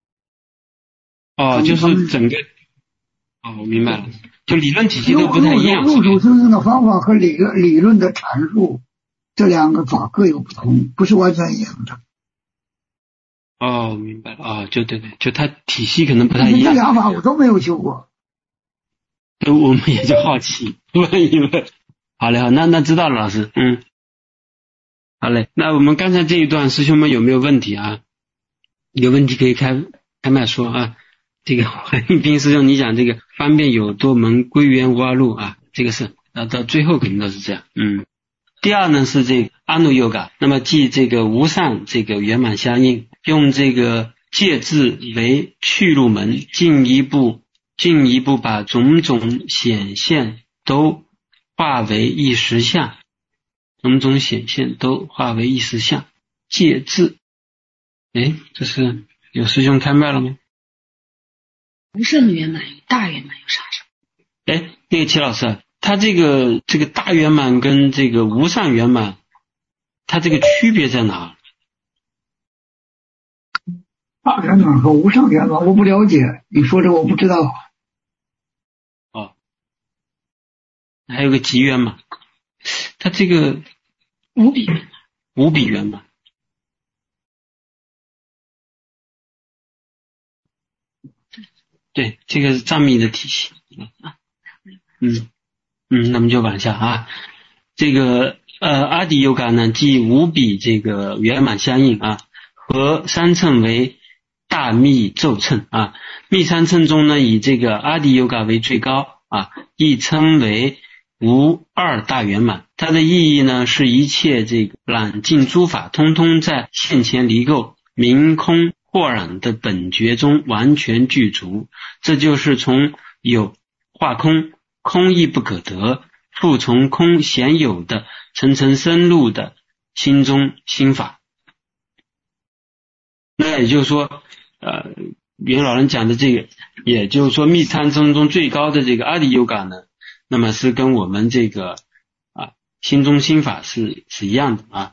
[SPEAKER 1] 哦，就是整个哦，我明白了，就理论体系都不太一样。
[SPEAKER 3] 入手修行的方法和理论理论的阐述，这两个法各有不同，不是完全一样的。
[SPEAKER 1] 哦，明白了，哦，就对对，就它体系可能不太一样。
[SPEAKER 3] 这两法我都没有修过，
[SPEAKER 1] 我们也就好奇问一问。好嘞，好，那那知道了，老师，嗯，好嘞。那我们刚才这一段师兄们有没有问题啊？有问题可以开开麦说啊。这个黄一斌师兄，你讲这个方便有多门归元无二路啊，这个是啊，到最后肯定都是这样，嗯。第二呢是这个阿努尤嘎，那么即这个无上这个圆满相应，用这个戒字为去路门，进一步进一步把种种显现都化为一实相，种种显现都化为一实相。戒字，哎，这是有师兄开麦了吗？
[SPEAKER 2] 无上圆满与大圆满有啥差？
[SPEAKER 1] 哎，那个齐老师，他这个这个大圆满跟这个无上圆满，它这个区别在哪？
[SPEAKER 3] 大圆满和无上圆满我不了解，你说这我不知道。
[SPEAKER 1] 哦， 还有个极圆满，它这个
[SPEAKER 2] 无比圆满，
[SPEAKER 1] 无比圆满。对，这个是藏密的体系。嗯嗯，那么就往下啊，这个呃阿底优嘎呢，即无比这个圆满相应啊，和三乘为大密咒乘啊，密三乘中呢，以这个阿底优嘎为最高啊，亦称为无二大圆满。它的意义呢，是一切这个染净诸法，通通在现前离垢明空惑染的本觉中完全具足，这就是从有化空，空亦不可得，复从空显有的层层深入的心中心法。那也就是说呃，袁老人讲的这个，也就是说密参僧中最高的这个阿底优嘎呢，那么是跟我们这个啊心中心法是是一样的啊。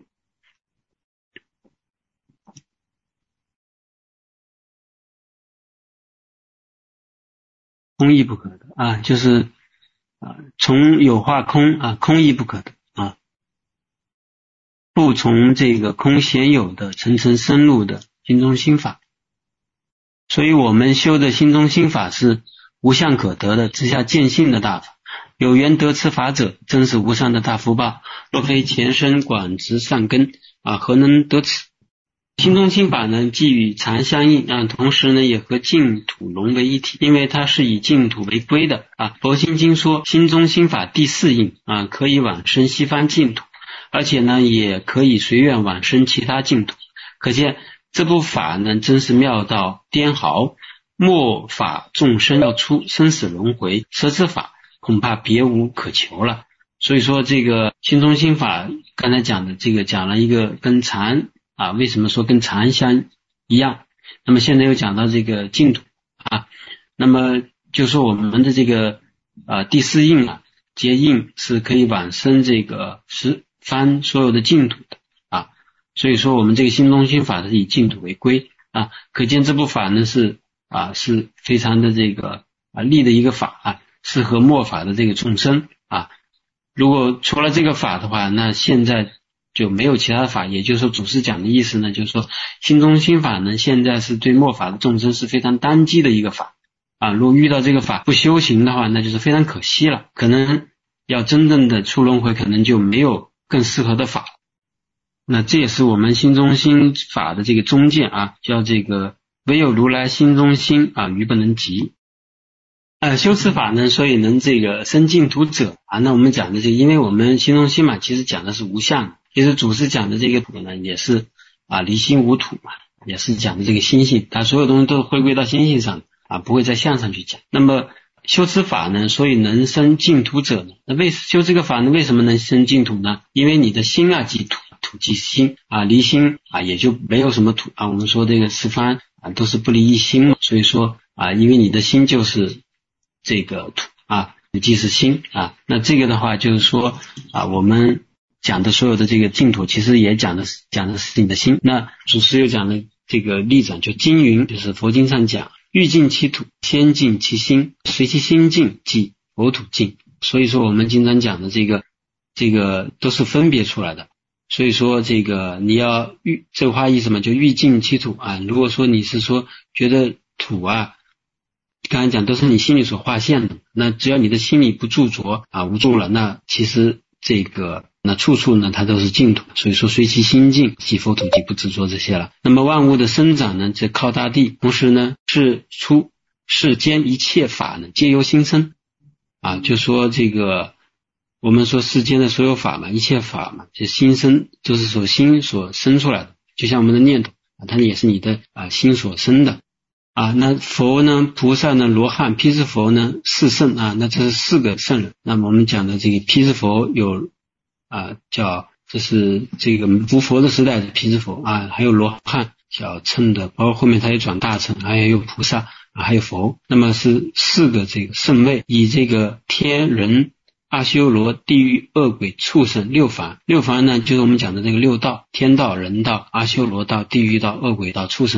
[SPEAKER 1] 空亦不可得啊，就是啊从有化空啊，空亦不可得啊，不从这个空显有的层层深入的心中心法。所以我们修的心中心法是无相可得的直下见性的大法，有缘得此法者，真是无上的大福报。若非前生广植善根啊，何能得此？心中心法呢，既与禅相应啊，同时呢也和净土融为一体，因为它是以净土为归的啊。佛心经说，心中心法第四应啊，可以往生西方净土，而且呢也可以随愿往生其他净土。可见这部法呢，真是妙到颠毫，末法众生要出生死轮回，舍此法恐怕别无可求了。所以说这个心中心法刚才讲的这个讲了一个跟禅啊，为什么说跟禅相一样？那么现在又讲到这个净土啊，那么就说我们的这个啊第四应啊，结应是可以往生这个十方所有的净土的啊，所以说我们这个心中心法是以净土为归啊，可见这部法呢是啊是非常的这个啊利的一个法啊，适合末法的这个众生啊。如果除了这个法的话，那现在就没有其他的法，也就是说祖师讲的意思呢，就是说心中心法呢，现在是对末法的众生是非常单机的一个法啊。如果遇到这个法不修行的话，那就是非常可惜了，可能要真正的出轮回，可能就没有更适合的法。那这也是我们心中心法的这个中见啊，叫这个唯有如来心中心啊，愚不能及。呃，修持法呢，所以能这个生净土者啊，那我们讲的这个，因为我们心中心嘛，其实讲的是无相，其实祖师讲的这个土呢，也是啊离心无土嘛，也是讲的这个心性，它所有东西都是回归到心性上啊，不会在相上去讲。那么修持法呢，所以能生净土者呢，那为修这个法呢，为什么能生净土呢？因为你的心啊即土，土即心啊，离心啊也就没有什么土啊。我们说这个十方啊都是不离一心嘛，所以说啊，因为你的心就是这个土啊，即是心啊，那这个的话就是说啊，我们讲的所有的这个净土，其实也讲的是讲的是你的心。那祖师又讲的这个例子，就经云，就是佛经上讲，欲尽其土，先尽其心，随其心尽，即佛土尽。所以说我们经常讲的这个这个都是分别出来的。所以说这个你要欲，这个话意思嘛，就欲尽其土啊。如果说你是说觉得土啊，刚才讲都是你心里所划线的，那只要你的心里不住着啊无住了，那其实这个那处处呢它都是净土。所以说随其心净，即佛土，即不执着这些了。那么万物的生长呢，这靠大地，同时呢是出世间一切法呢皆由心生啊，就说这个我们说世间的所有法嘛，一切法嘛，这心生就是说心所生出来的，就像我们的念头啊，它也是你的啊心所生的啊。那佛呢，菩萨呢，罗汉、辟支佛呢，四圣啊，那这是四个圣人。那么我们讲的这个辟支佛有啊，叫这是这个无佛的时代的辟支佛啊，还有罗汉小乘的，包括后面他也转大乘，还有菩萨啊，还有佛。那么是四个这个圣位，以这个天人、阿修罗、地狱、恶鬼、畜生六凡。六凡呢，就是我们讲的这个六道：天道、人道、阿修罗道、地狱道、恶鬼道、畜生道。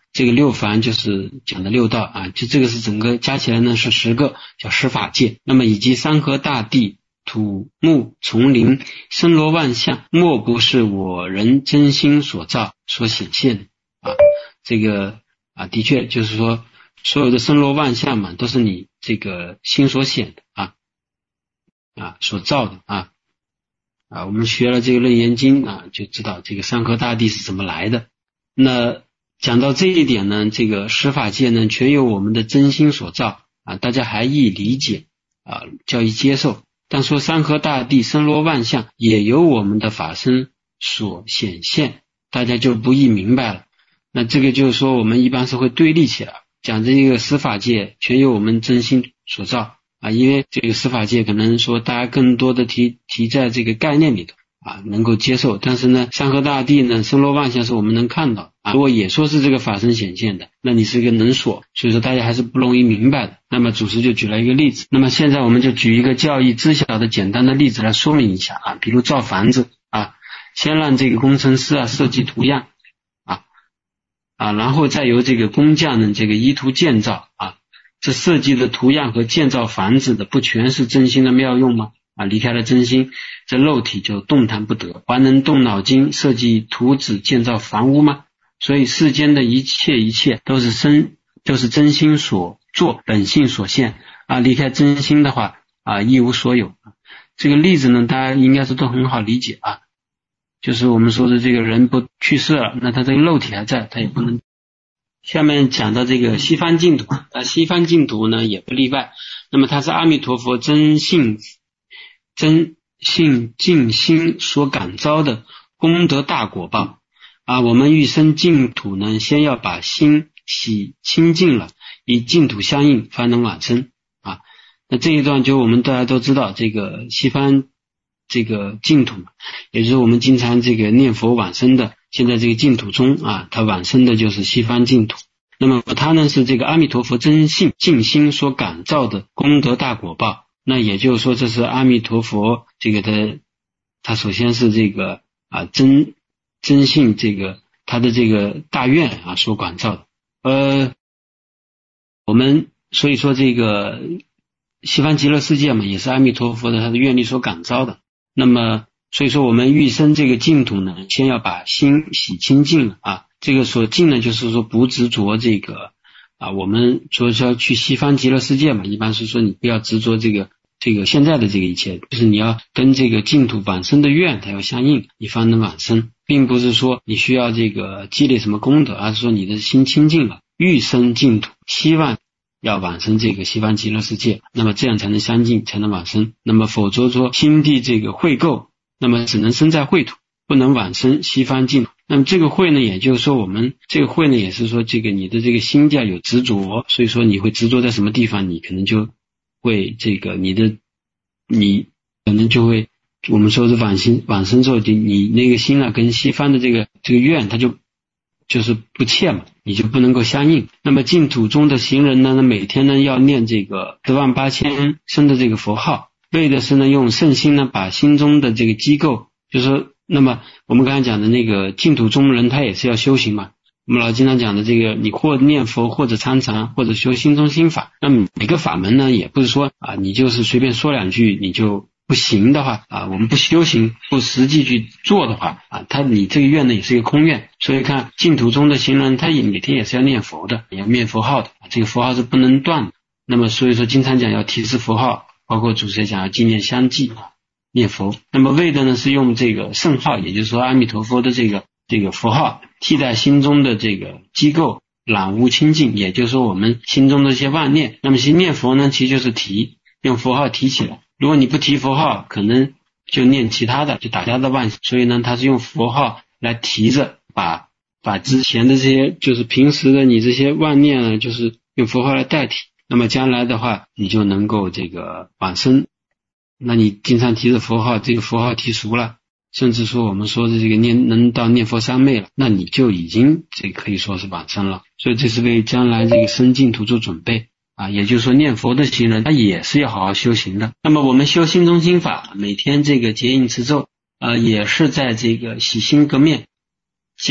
[SPEAKER 1] 这个六凡就是讲的六道啊，就这个是整个加起来呢是十个，叫十法界。那么以及山河大地、土木丛林、森罗万象，莫不是我人真心所造所显现的啊。这个啊，的确就是说所有的森罗万象嘛，都是你这个心所显的啊啊所造的啊啊。我们学了这个《楞严经》啊，就知道这个山河大地是怎么来的。那讲到这一点呢，这个十法界呢，全由我们的真心所造啊，大家还易理解啊，较易接受。但说山河大地、森罗万象也由我们的法身所显现，大家就不易明白了。那这个就是说，我们一般是会对立起来，讲这个十法界全由我们真心所造啊，因为这个十法界可能说大家更多的提提在这个概念里头啊，能够接受。但是呢，山河大地呢，森罗万象是我们能看到啊，如果也说是这个法身显现的，那你是一个能所，所以说大家还是不容易明白的。那么祖师就举了一个例子，那么现在我们就举一个较易知晓的简单的例子来说明一下啊，比如造房子啊，先让这个工程师啊设计图样啊啊，然后再由这个工匠呢这个依图建造啊，这设计的图样和建造房子的不全是真心的妙用吗？啊，离开了真心，这肉体就动弹不得，还能动脑筋设计图纸建造房屋吗？所以世间的一切一切都是真，都是真心所做，本性所现啊。离开真心的话啊，一无所有。这个例子呢，大家应该是都很好理解啊。就是我们说的这个人不去世了，那他这个肉体还在，他也不能。下面讲到这个西方净土，啊，西方净土呢也不例外。那么它是阿弥陀佛真性真性净心所感召的功德大果报啊。我们欲生净土呢，先要把心洗清净了，以净土相应，方能往生啊。那这一段就我们大家都知道，这个西方这个净土，也就是我们经常这个念佛往生的，现在这个净土中啊，它往生的就是西方净土。那么它呢是这个阿弥陀佛真性净心所感召的功德大果报。那也就是说，这是阿弥陀佛这个的，他首先是这个啊真真性这个他的这个大愿啊所感召的。呃，我们所以说这个西方极乐世界嘛，也是阿弥陀佛的他的愿力所感召的。那么所以说我们欲生这个净土呢，先要把心洗清净了啊。这个所净呢，就是说不执着这个啊，我们说是要去西方极乐世界嘛，一般是说你不要执着这个这个现在的这个一切，就是你要跟这个净土往生的愿它要相应，你方能往生，并不是说你需要这个积累什么功德，而是说你的心清净了，欲生净土，希望要往生这个西方极乐世界，那么这样才能相近，才能往生。那么否则说心地这个慧垢，那么只能生在秽土，不能往生西方净土。那么这个慧呢，也就是说我们这个慧呢，也是说这个你的这个心地有执着，所以说你会执着在什么地方，你可能就会这个你的你可能就会，我们说是往生往生之后，你那个心啊跟西方的这个这个愿，它就就是不切嘛，你就不能够相应。那么净土中的行人呢，每天呢要念这个十万八千声的这个佛号，为的是呢用圣心呢把心中的这个机构，就是说，那么我们刚才讲的那个净土中人，他也是要修行嘛。我们老经常讲的这个，你或念佛，或者参禅，或者修心中心法。那么每个法门呢，也不是说啊，你就是随便说两句你就不行的话啊，我们不修行，不实际去做的话啊，他你这个愿呢也是一个空愿。所以看净土中的行人，他也每天也是要念佛的，也要念佛号的，这个佛号是不能断的。那么所以说经常讲要提示佛号，包括祖师讲要纪念相继啊，念佛。那么为的呢是用这个圣号，也就是说阿弥陀佛的这个这个佛号替代心中的这个机构染污清净，也就是说我们心中的一些妄念。那么其实念佛呢其实就是提，用佛号提起来。如果你不提佛号，可能就念其他的，就打架的妄想。所以呢他是用佛号来提着，把把之前的这些就是平时的你这些妄念呢，就是用佛号来代替。那么将来的话你就能够这个往生。那你经常提着佛号，这个佛号提熟了，甚至说我们说的这个念能到念佛三昧了，那你就已经这可以说是往生了。所以这是为将来这个生净土做准备啊，也就是说念佛的行人他也是要好好修行的。那么我们修心中心法，每天这个结印持咒呃，也是在这个洗心革面，假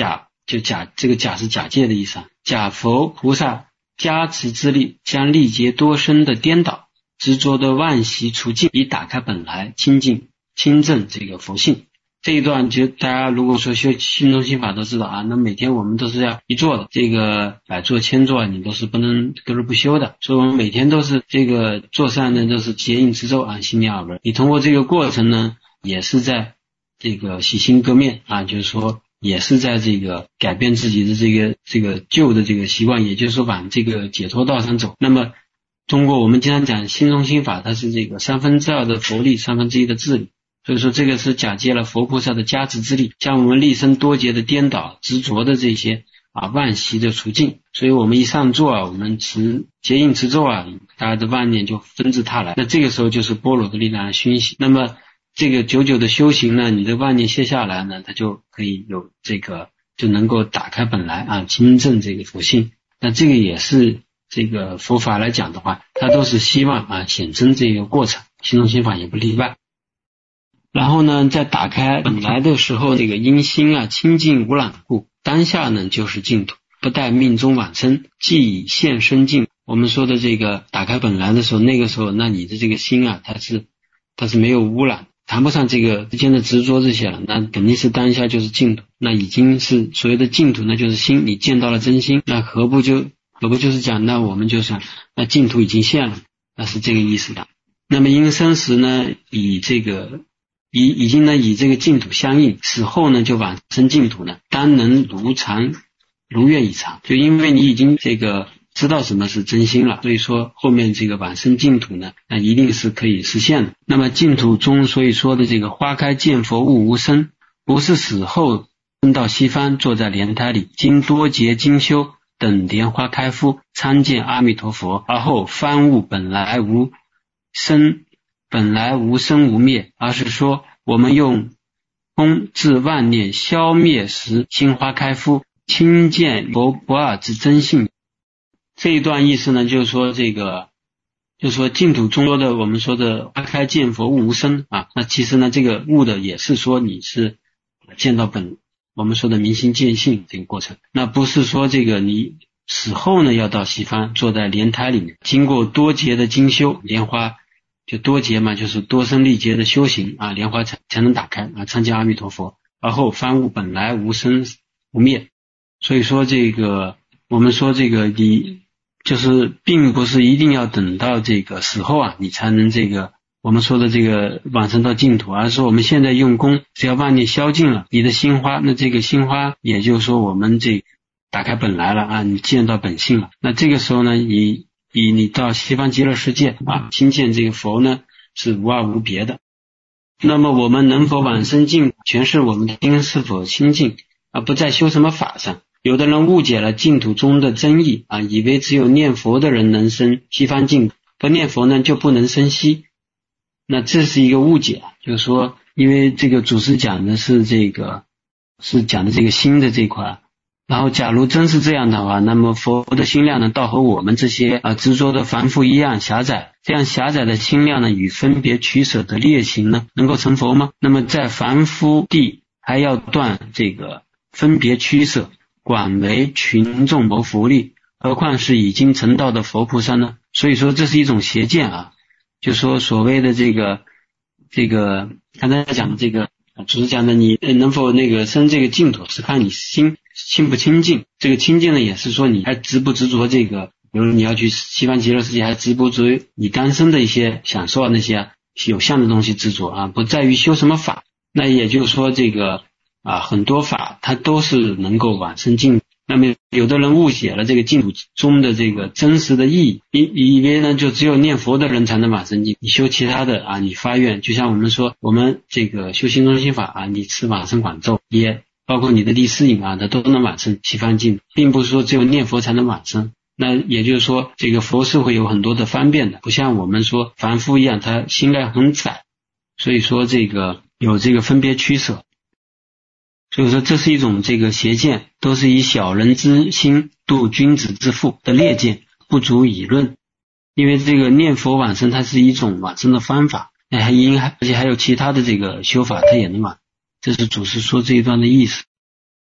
[SPEAKER 1] 就假这个假是假借的意思啊，假佛菩萨加持之力，将历劫多生的颠倒执着的万习除尽，以打开本来清净清正这个佛性。这一段就大家如果说修心中心法都知道啊，那每天我们都是要一做的，这个百做千做你都是不能隔日不休的，所以我们每天都是这个做善呢，都是结印持咒啊，心念耳闻。你通过这个过程呢，也是在这个洗心革面啊，就是说也是在这个改变自己的这个这个旧的这个习惯，也就是说往这个解脱道上走。那么通过我们经常讲心中心法，它是这个三分之二的佛力，三分之一的智力。所以说这个是假借了佛菩萨的加持之力，将我们立生多劫的颠倒执着的这些啊万习的除尽。所以我们一上座啊，我们持结印持咒啊，大家的万念就纷至沓来，那这个时候就是般若的力量熏习。那么这个久久的修行呢，你的万念卸下来呢，它就可以有这个就能够打开本来啊清正这个佛性。那这个也是这个佛法来讲的话，它都是希望啊显真这个过程，心中心法也不例外。然后呢，在打开本来的时候，这个因心啊清净无染故，当下呢就是净土，不待命中往生，即以现身净。我们说的这个打开本来的时候，那个时候，那你的这个心啊，它是它是没有污染，谈不上这个之间的执着这些了，那肯定是当下就是净土。那已经是所谓的净土，那就是心，你见到了真心，那何不就何不就是讲，那我们就是那净土已经现了，那是这个意思的。那么因生时呢，以这个已已经呢以这个净土相应，死后呢就往生净土呢，当能如常如愿以偿。就因为你已经这个知道什么是真心了，所以说后面这个往生净土呢，那一定是可以实现的。那么净土中所以说的这个花开见佛悟无生，不是死后升到西方，坐在莲台里，经多劫精修，等莲花开敷，参见阿弥陀佛，而后翻悟本来无生本来无生无灭，而是说我们用空至万念消灭时，心花开敷，亲见佛不二之真性。这一段意思呢，就是说这个就是说净土中说的我们说的花开见佛悟无生啊，那其实呢这个悟的也是说你是见到本我们说的明心见性这个过程，那不是说这个你死后呢要到西方坐在莲台里面，经过多劫的精修，莲花就多劫嘛，就是多生历劫的修行啊，莲花才才能打开啊，参见阿弥陀佛，而后翻悟本来无生无灭。所以说这个我们说这个你就是并不是一定要等到这个死后啊，你才能这个我们说的这个往生到净土，而是说我们现在用功，只要万念消尽了，你的心花，那这个心花也就是说我们这打开本来了啊，你见到本性了，那这个时候呢，以以你到西方极乐世界啊，亲见这个佛呢是无二无别的。那么我们能否往生净土，全是我们的心是否清净，而不在修什么法上。有的人误解了净土中的真意啊，以为只有念佛的人能生西方净土，不念佛呢就不能生西。那这是一个误解，就是说因为这个祖师讲的是这个是讲的这个心的这块，然后假如真是这样的话，那么佛的心量呢倒和我们这些啊执着的凡夫一样狭窄，这样狭窄的心量呢与分别取舍的劣行呢能够成佛吗？那么在凡夫地还要断这个分别取舍，广为群众谋福利，何况是已经成道的佛菩萨呢？所以说这是一种邪见啊，就说所谓的这个这个刚才讲的这个只是讲的你能否那个生这个净土是看你心清不清净，这个清净呢也是说你还执不执着这个，比如你要去西方极乐世界还执不执你刚生的一些享受啊那些有相的东西执着啊，不在于修什么法。那也就是说这个啊很多法它都是能够往生净土。那么有的人误解了这个净土中的这个真实的意义，以以为呢就只有念佛的人才能往生净土，你修其他的啊，你发愿，就像我们说我们这个修心中心法啊，你持往生广咒，也包括你的立誓引啊，它都能往生西方净土，并不是说只有念佛才能往生。那也就是说这个佛是会有很多的方便的，不像我们说凡夫一样，他心量很窄，所以说这个有这个分别取舍。所以说这是一种这个邪见，都是以小人之心度君子之腹的劣见，不足以论。因为这个念佛往生它是一种往生的方法，还因而且还有其他的这个修法它也能往，这是祖师说这一段的意思。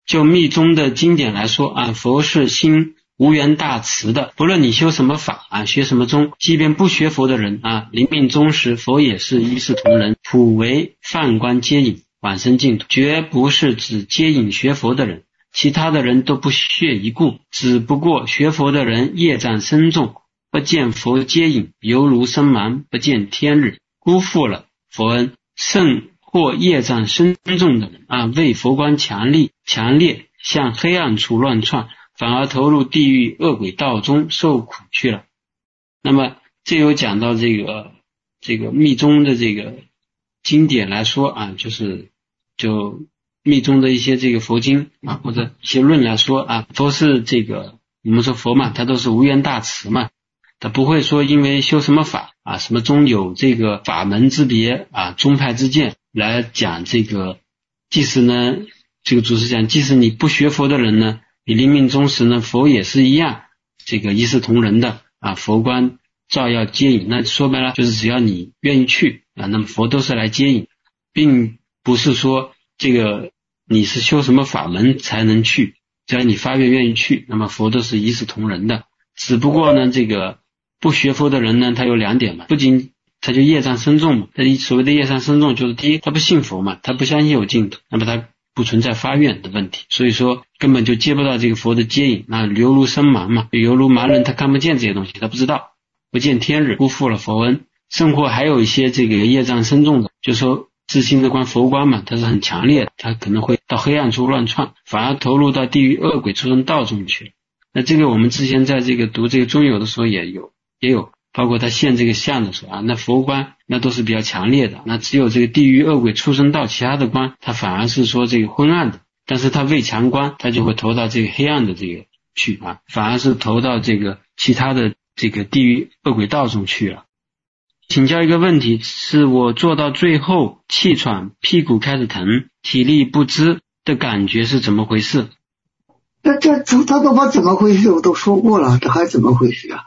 [SPEAKER 1] 就密宗的经典来说啊，佛是心无缘大慈的，不论你修什么法啊，学什么宗，即便不学佛的人啊，临命终时佛也是一视同仁，普为犯官接引往生净土，绝不是指接引学佛的人，其他的人都不屑一顾，只不过学佛的人业障深重，不见佛接引，犹如生盲不见天日，辜负了佛恩。甚或业障深重的人啊，为佛光强力强烈向黑暗处乱窜，反而投入地狱恶鬼道中受苦去了。那么这有讲到这个这个密宗的这个经典来说啊，就是就密宗的一些这个佛经啊，或者一些论来说啊，佛是这个我们说佛嘛，他都是无缘大慈嘛，他不会说因为修什么法啊，什么宗有这个法门之别啊，宗派之见来讲这个，即使呢这个祖师讲，即使你不学佛的人呢，你临命终时呢，佛也是一样这个一视同仁的啊，佛光照耀接引。那说白了就是只要你愿意去啊，那么佛都是来接引，并不是说这个你是修什么法门才能去，只要你发愿愿意去，那么佛都是一视同仁的。只不过呢这个不学佛的人呢，他有两点嘛，不仅他就业障深重嘛，他所谓的业障深重就是第一，他不信佛嘛，他不相信有净土，那么他不存在发愿的问题，所以说根本就接不到这个佛的接引，那犹如生盲嘛，犹如盲人，他看不见这些东西，他不知道，不见天日，辜负了佛恩。甚或还有一些这个业障深重的，就说自心的观佛光嘛，它是很强烈的，他可能会到黑暗处乱窜，反而投入到地狱恶鬼畜生道中去。那这个我们之前在这个读这个中有的时候也有也有包括他现这个相的时候啊，那佛光那都是比较强烈的，那只有这个地狱恶鬼畜生道其他的光它反而是说这个昏暗的，但是它未强光它就会投到这个黑暗的这个去啊，反而是投到这个其他的这个地狱恶鬼道中去了。请教一个问题，是我做到最后气喘，屁股开始疼，体力不支的感觉是怎么回事？
[SPEAKER 3] 那这他都把怎么回事我都说过了，这还怎么回事啊？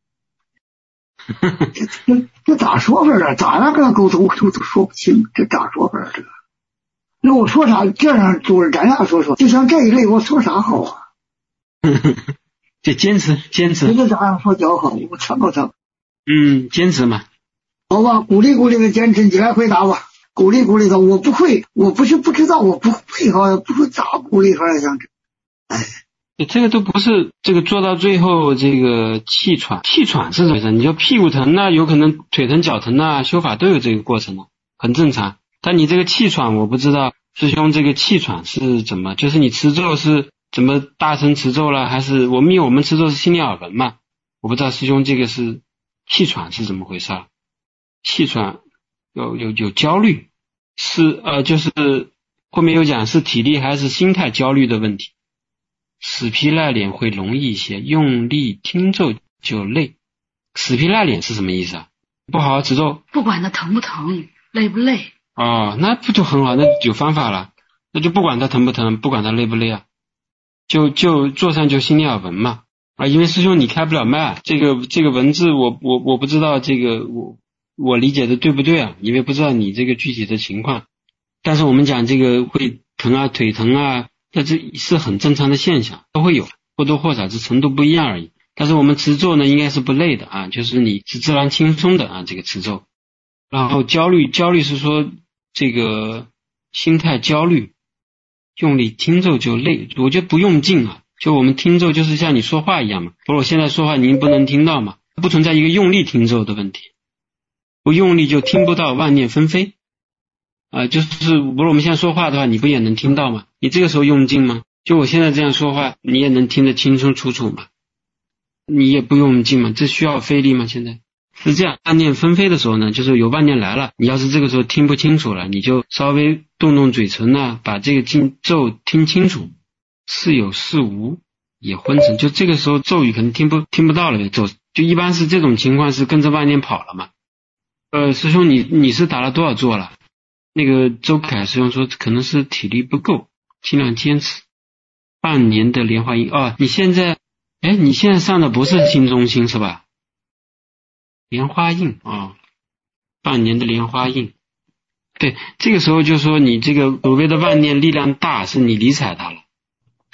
[SPEAKER 3] 这这这咋说法啊？咋样跟他沟通我都说不清，这咋说法啊？这个，那我说啥？这样做咱俩说说，就像这一类，我说啥好啊？
[SPEAKER 1] 就坚持坚持。
[SPEAKER 3] 这咋样说较好？我参考参考。
[SPEAKER 1] 嗯，坚持嘛。
[SPEAKER 3] 好吧，鼓励鼓励的坚持，你来回答吧。鼓励鼓励他，我不会，我不是不知道，我不会哈，不会咋鼓励法像这。哎。
[SPEAKER 1] 这个都不是这个做到最后这个气喘，气喘是怎么回事？你就屁股疼啊，有可能腿疼脚疼啊，修法都有这个过程啊，很正常。但你这个气喘我不知道师兄这个气喘是怎么，就是你持咒是怎么大声持咒了，还是我们因为我们持咒是心里耳闻嘛，我不知道师兄这个是气喘是怎么回事啊？气喘有有有焦虑，是呃就是后面有讲是体力还是心态焦虑的问题。死皮赖脸会容易一些，用力听咒就累。死皮赖脸是什么意思啊？不好好持咒，
[SPEAKER 2] 不管它疼不疼，累不累。
[SPEAKER 1] 哦，那不就很好，那有方法了，那就不管它疼不疼，不管它累不累啊，就就坐上就心里耳闻嘛。啊，因为师兄你开不了麦，这个这个文字我我我不知道这个我我理解的对不对啊？因为不知道你这个具体的情况，但是我们讲这个会疼啊，腿疼啊。这是很正常的现象，都会有，或多或少，这程度不一样而已。但是我们持咒呢，应该是不累的啊，就是你是自然轻松的啊，这个持咒。然后焦虑，焦虑是说这个心态焦虑，用力听咒就累。我觉得不用劲啊，就我们听咒就是像你说话一样嘛，不是我现在说话您不能听到嘛，不存在一个用力听咒的问题，不用力就听不到万念纷飞。啊、呃，就是不是我们现在说话的话，你不也能听到吗？你这个时候用劲吗？就我现在这样说话，你也能听得清清楚楚吗？你也不用劲吗？这需要费力吗？现在是这样，万念纷飞的时候呢，就是有万念来了，你要是这个时候听不清楚了，你就稍微动动嘴唇啊，把这个经咒听清楚，是有是无也昏沉，就这个时候咒语可能听不听不到了，咒就一般是这种情况是跟着万念跑了嘛。呃，师兄你你是打了多少座了？那个周凯师兄说可能是体力不够，尽量坚持半年的莲花印。哦，你现在哎，你现在上的不是新中心是吧？莲花印啊、哦，半年的莲花印。对，这个时候就说你这个所谓的万念力量大，是你理睬它了，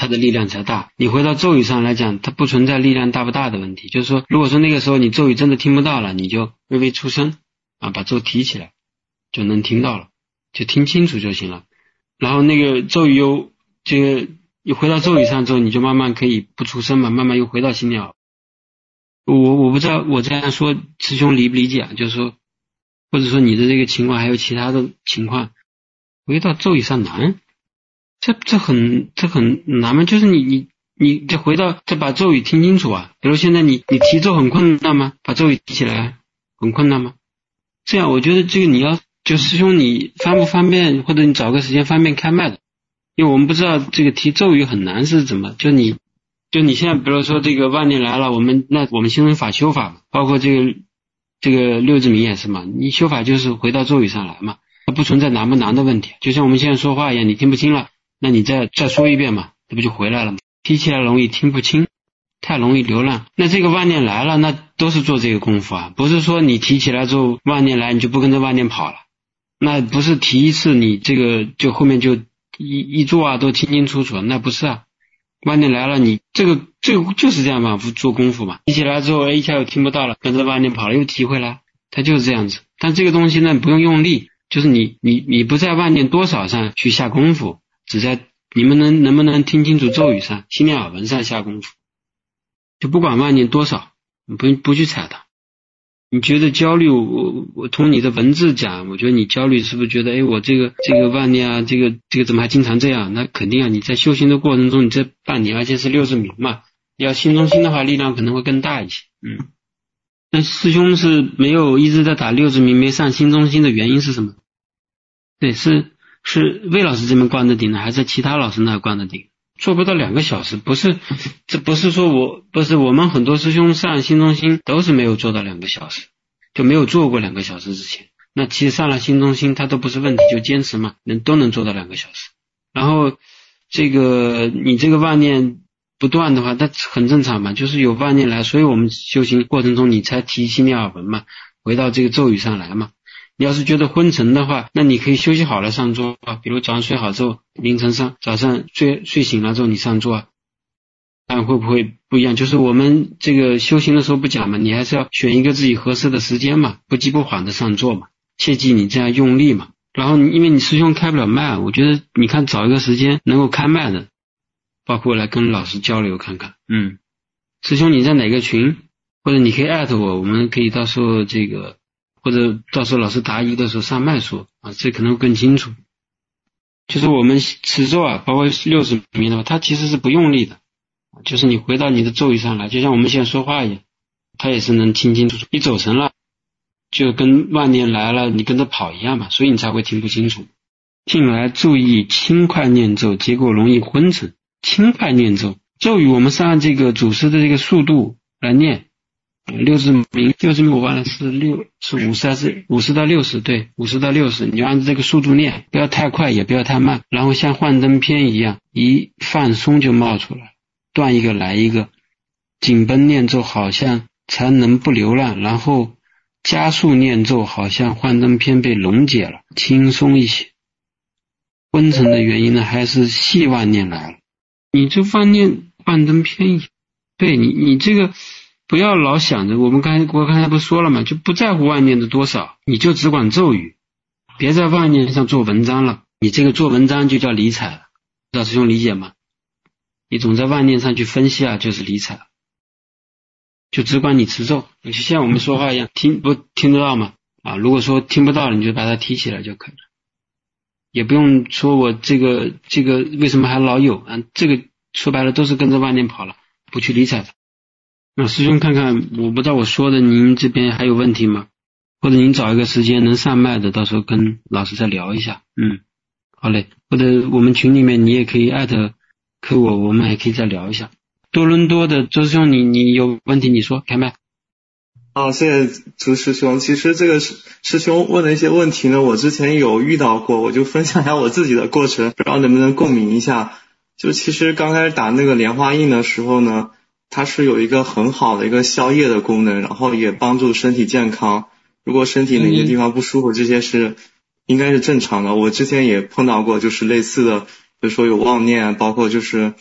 [SPEAKER 1] 它的力量才大。你回到咒语上来讲，它不存在力量大不大的问题，就是说如果说那个时候你咒语真的听不到了，你就微微出声啊，把咒提起来就能听到了，就听清楚就行了。然后那个咒语又这个又回到咒语上之后，你就慢慢可以不出声嘛，慢慢又回到心鸟。我我不知道我这样说师兄理不理解啊，就是说或者说你的这个情况还有其他的情况，回到咒语上难，这这很这很难吗？就是你你你再回到再把咒语听清楚啊。比如现在你你提咒很困难吗？把咒语提起来很困难吗？这样我觉得这个你要就师兄你方不方便，或者你找个时间方便开麦的，因为我们不知道这个提咒语很难是怎么，就你就你现在比如说这个万年来了，我们那我们心中法修法，包括这个这个六字明也是嘛，你修法就是回到咒语上来嘛，它不存在难不难的问题。就像我们现在说话一样，你听不清了，那你再再说一遍嘛，这不就回来了吗？提起来容易听不清，太容易流浪。那这个万念来了，那都是做这个功夫啊，不是说你提起来之后万念来你就不跟着万念跑了，那不是提一次你这个就后面就一一做啊都清清楚楚，那不是啊。万念来了，你这个这个就是这样嘛，做功夫嘛。提起来之后，哎，一下又听不到了，跟着万念跑了，又提回来，它就是这样子。但这个东西呢，不用用力，就是你你你不在万念多少上去下功夫，只在你们能能不能听清楚咒语上、心念耳闻上下功夫，就不管万念多少，你不不去踩它。你觉得焦虑，我我从你的文字讲，我觉得你焦虑是不是觉得，哎，我这个这个万念啊，这个这个怎么还经常这样？那肯定啊，你在修行的过程中，你这半年，而且是六字明嘛，要心中心的话，力量可能会更大一些。嗯，那师兄是没有一直在打六字明，没上心中心的原因是什么？对，是是魏老师这边关的顶呢，还是其他老师那关的顶？做不到两个小时，不是，这不是说我不是我们很多师兄上心中心都是没有做到两个小时，就没有做过两个小时之前。那其实上了心中心，它都不是问题，就坚持嘛，能都能做到两个小时。然后这个你这个万念不断的话，那很正常嘛，就是有万念来，所以我们修行过程中你才提心念耳闻嘛，回到这个咒语上来嘛。你要是觉得昏沉的话，那你可以休息好了上座啊，比如早上睡好之后，凌晨上早上睡睡醒了之后你上座啊，看会不会不一样？就是我们这个修行的时候不讲嘛，你还是要选一个自己合适的时间嘛，不急不缓的上座嘛，切记你这样用力嘛。然后因为你师兄开不了麦，我觉得你看找一个时间能够开麦的，包括来跟老师交流看看。嗯，师兄你在哪个群，或者你可以艾特我，我们可以到时候这个。或者到时候老师答疑的时候上麦说啊，这可能会更清楚。就是我们持咒啊，包括六字明的话，它其实是不用力的，就是你回到你的咒语上来，就像我们现在说话一样，它也是能清清楚楚。你走神了，就跟万念来了，你跟着跑一样嘛，所以你才会听不清楚。进来注意轻快念咒，结果容易昏沉。轻快念咒，咒语我们是按这个祖师的这个速度来念。六字明，六字明我忘了是六是五十还是五十到六十？对，五十到六十，你就按照这个速度念，不要太快，也不要太慢，然后像幻灯片一样，一放松就冒出来，断一个来一个，紧绷念咒好像才能不流浪，然后加速念咒好像幻灯片被溶解了，轻松一些。昏沉的原因呢，还是细万念来了，你这万念幻灯片一样，对你你这个。不要老想着，我们刚才我刚才不说了嘛，就不在乎万念的多少，你就只管咒语，别在万念上做文章了。你这个做文章就叫理睬了，知道师兄理解吗？你总在万念上去分析啊，就是理睬了，就只管你持咒，就像我们说话一样，听不听得到嘛？啊，如果说听不到了，你就把它提起来就可以了，也不用说我这个这个为什么还老有啊？这个说白了都是跟着万念跑了，不去理睬它。那师兄看看，我不知道我说的您这边还有问题吗？或者您找一个时间能上麦的，到时候跟老师再聊一下。嗯，好嘞。或者我们群里面你也可以艾特给我，我们还可以再聊一下。多伦多的周师兄，你你有问题你说，开麦。
[SPEAKER 7] 好，谢谢朱师兄。其实这个师兄问的一些问题呢，我之前有遇到过，我就分享一下我自己的过程，不知道能不能共鸣一下。就其实刚开始打那个莲花印的时候呢，它是有一个很好的一个消业的功能，然后也帮助身体健康。如果身体哪个地方不舒服，这些是应该是正常的。我之前也碰到过就是类似的，比如说有妄念，包括就是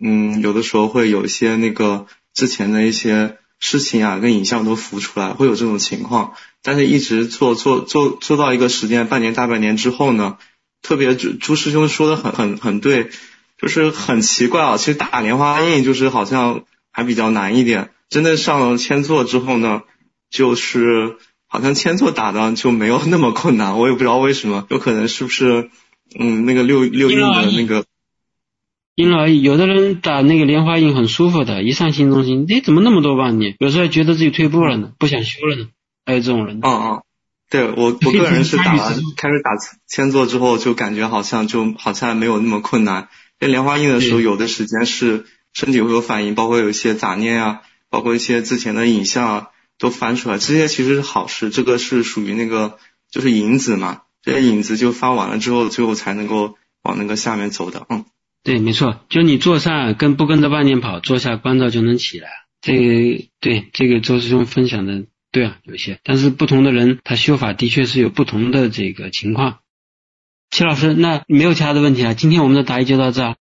[SPEAKER 7] 嗯，有的时候会有一些那个之前的一些事情啊跟影像都浮出来，会有这种情况。但是一直做做做做到一个时间半年大半年之后呢，特别朱朱师兄说的很很很对，就是很奇怪啊，其实打莲花印就是好像还比较难一点，真的上了签座之后呢，就是好像签座打的就没有那么困难，我也不知道为什么，有可能是不是嗯那个六六印的那个
[SPEAKER 1] 因人而异，有的人打那个莲花印很舒服的，一上心中心，诶，怎么那么多万年？有时候还觉得自己退步了呢，不想修了呢，还有这种人。
[SPEAKER 7] 嗯嗯，对我我个人是打了开始打签座之后，就感觉好像就好像没有那么困难。在莲花印的时候，有的时间是身体会有反应，包括有一些杂念啊，包括一些之前的影像啊都翻出来，这些其实是好事，这个是属于那个就是引子嘛，这些引子就翻完了之后，最后才能够往那个下面走的。嗯，
[SPEAKER 1] 对，没错，就你坐上跟不跟着万年跑，坐下关照就能起来。这个对，这个周师兄分享的对啊，有些，但是不同的人他修法的确是有不同的这个情况。齐老师，那没有其他的问题了，今天我们的答疑就到这儿。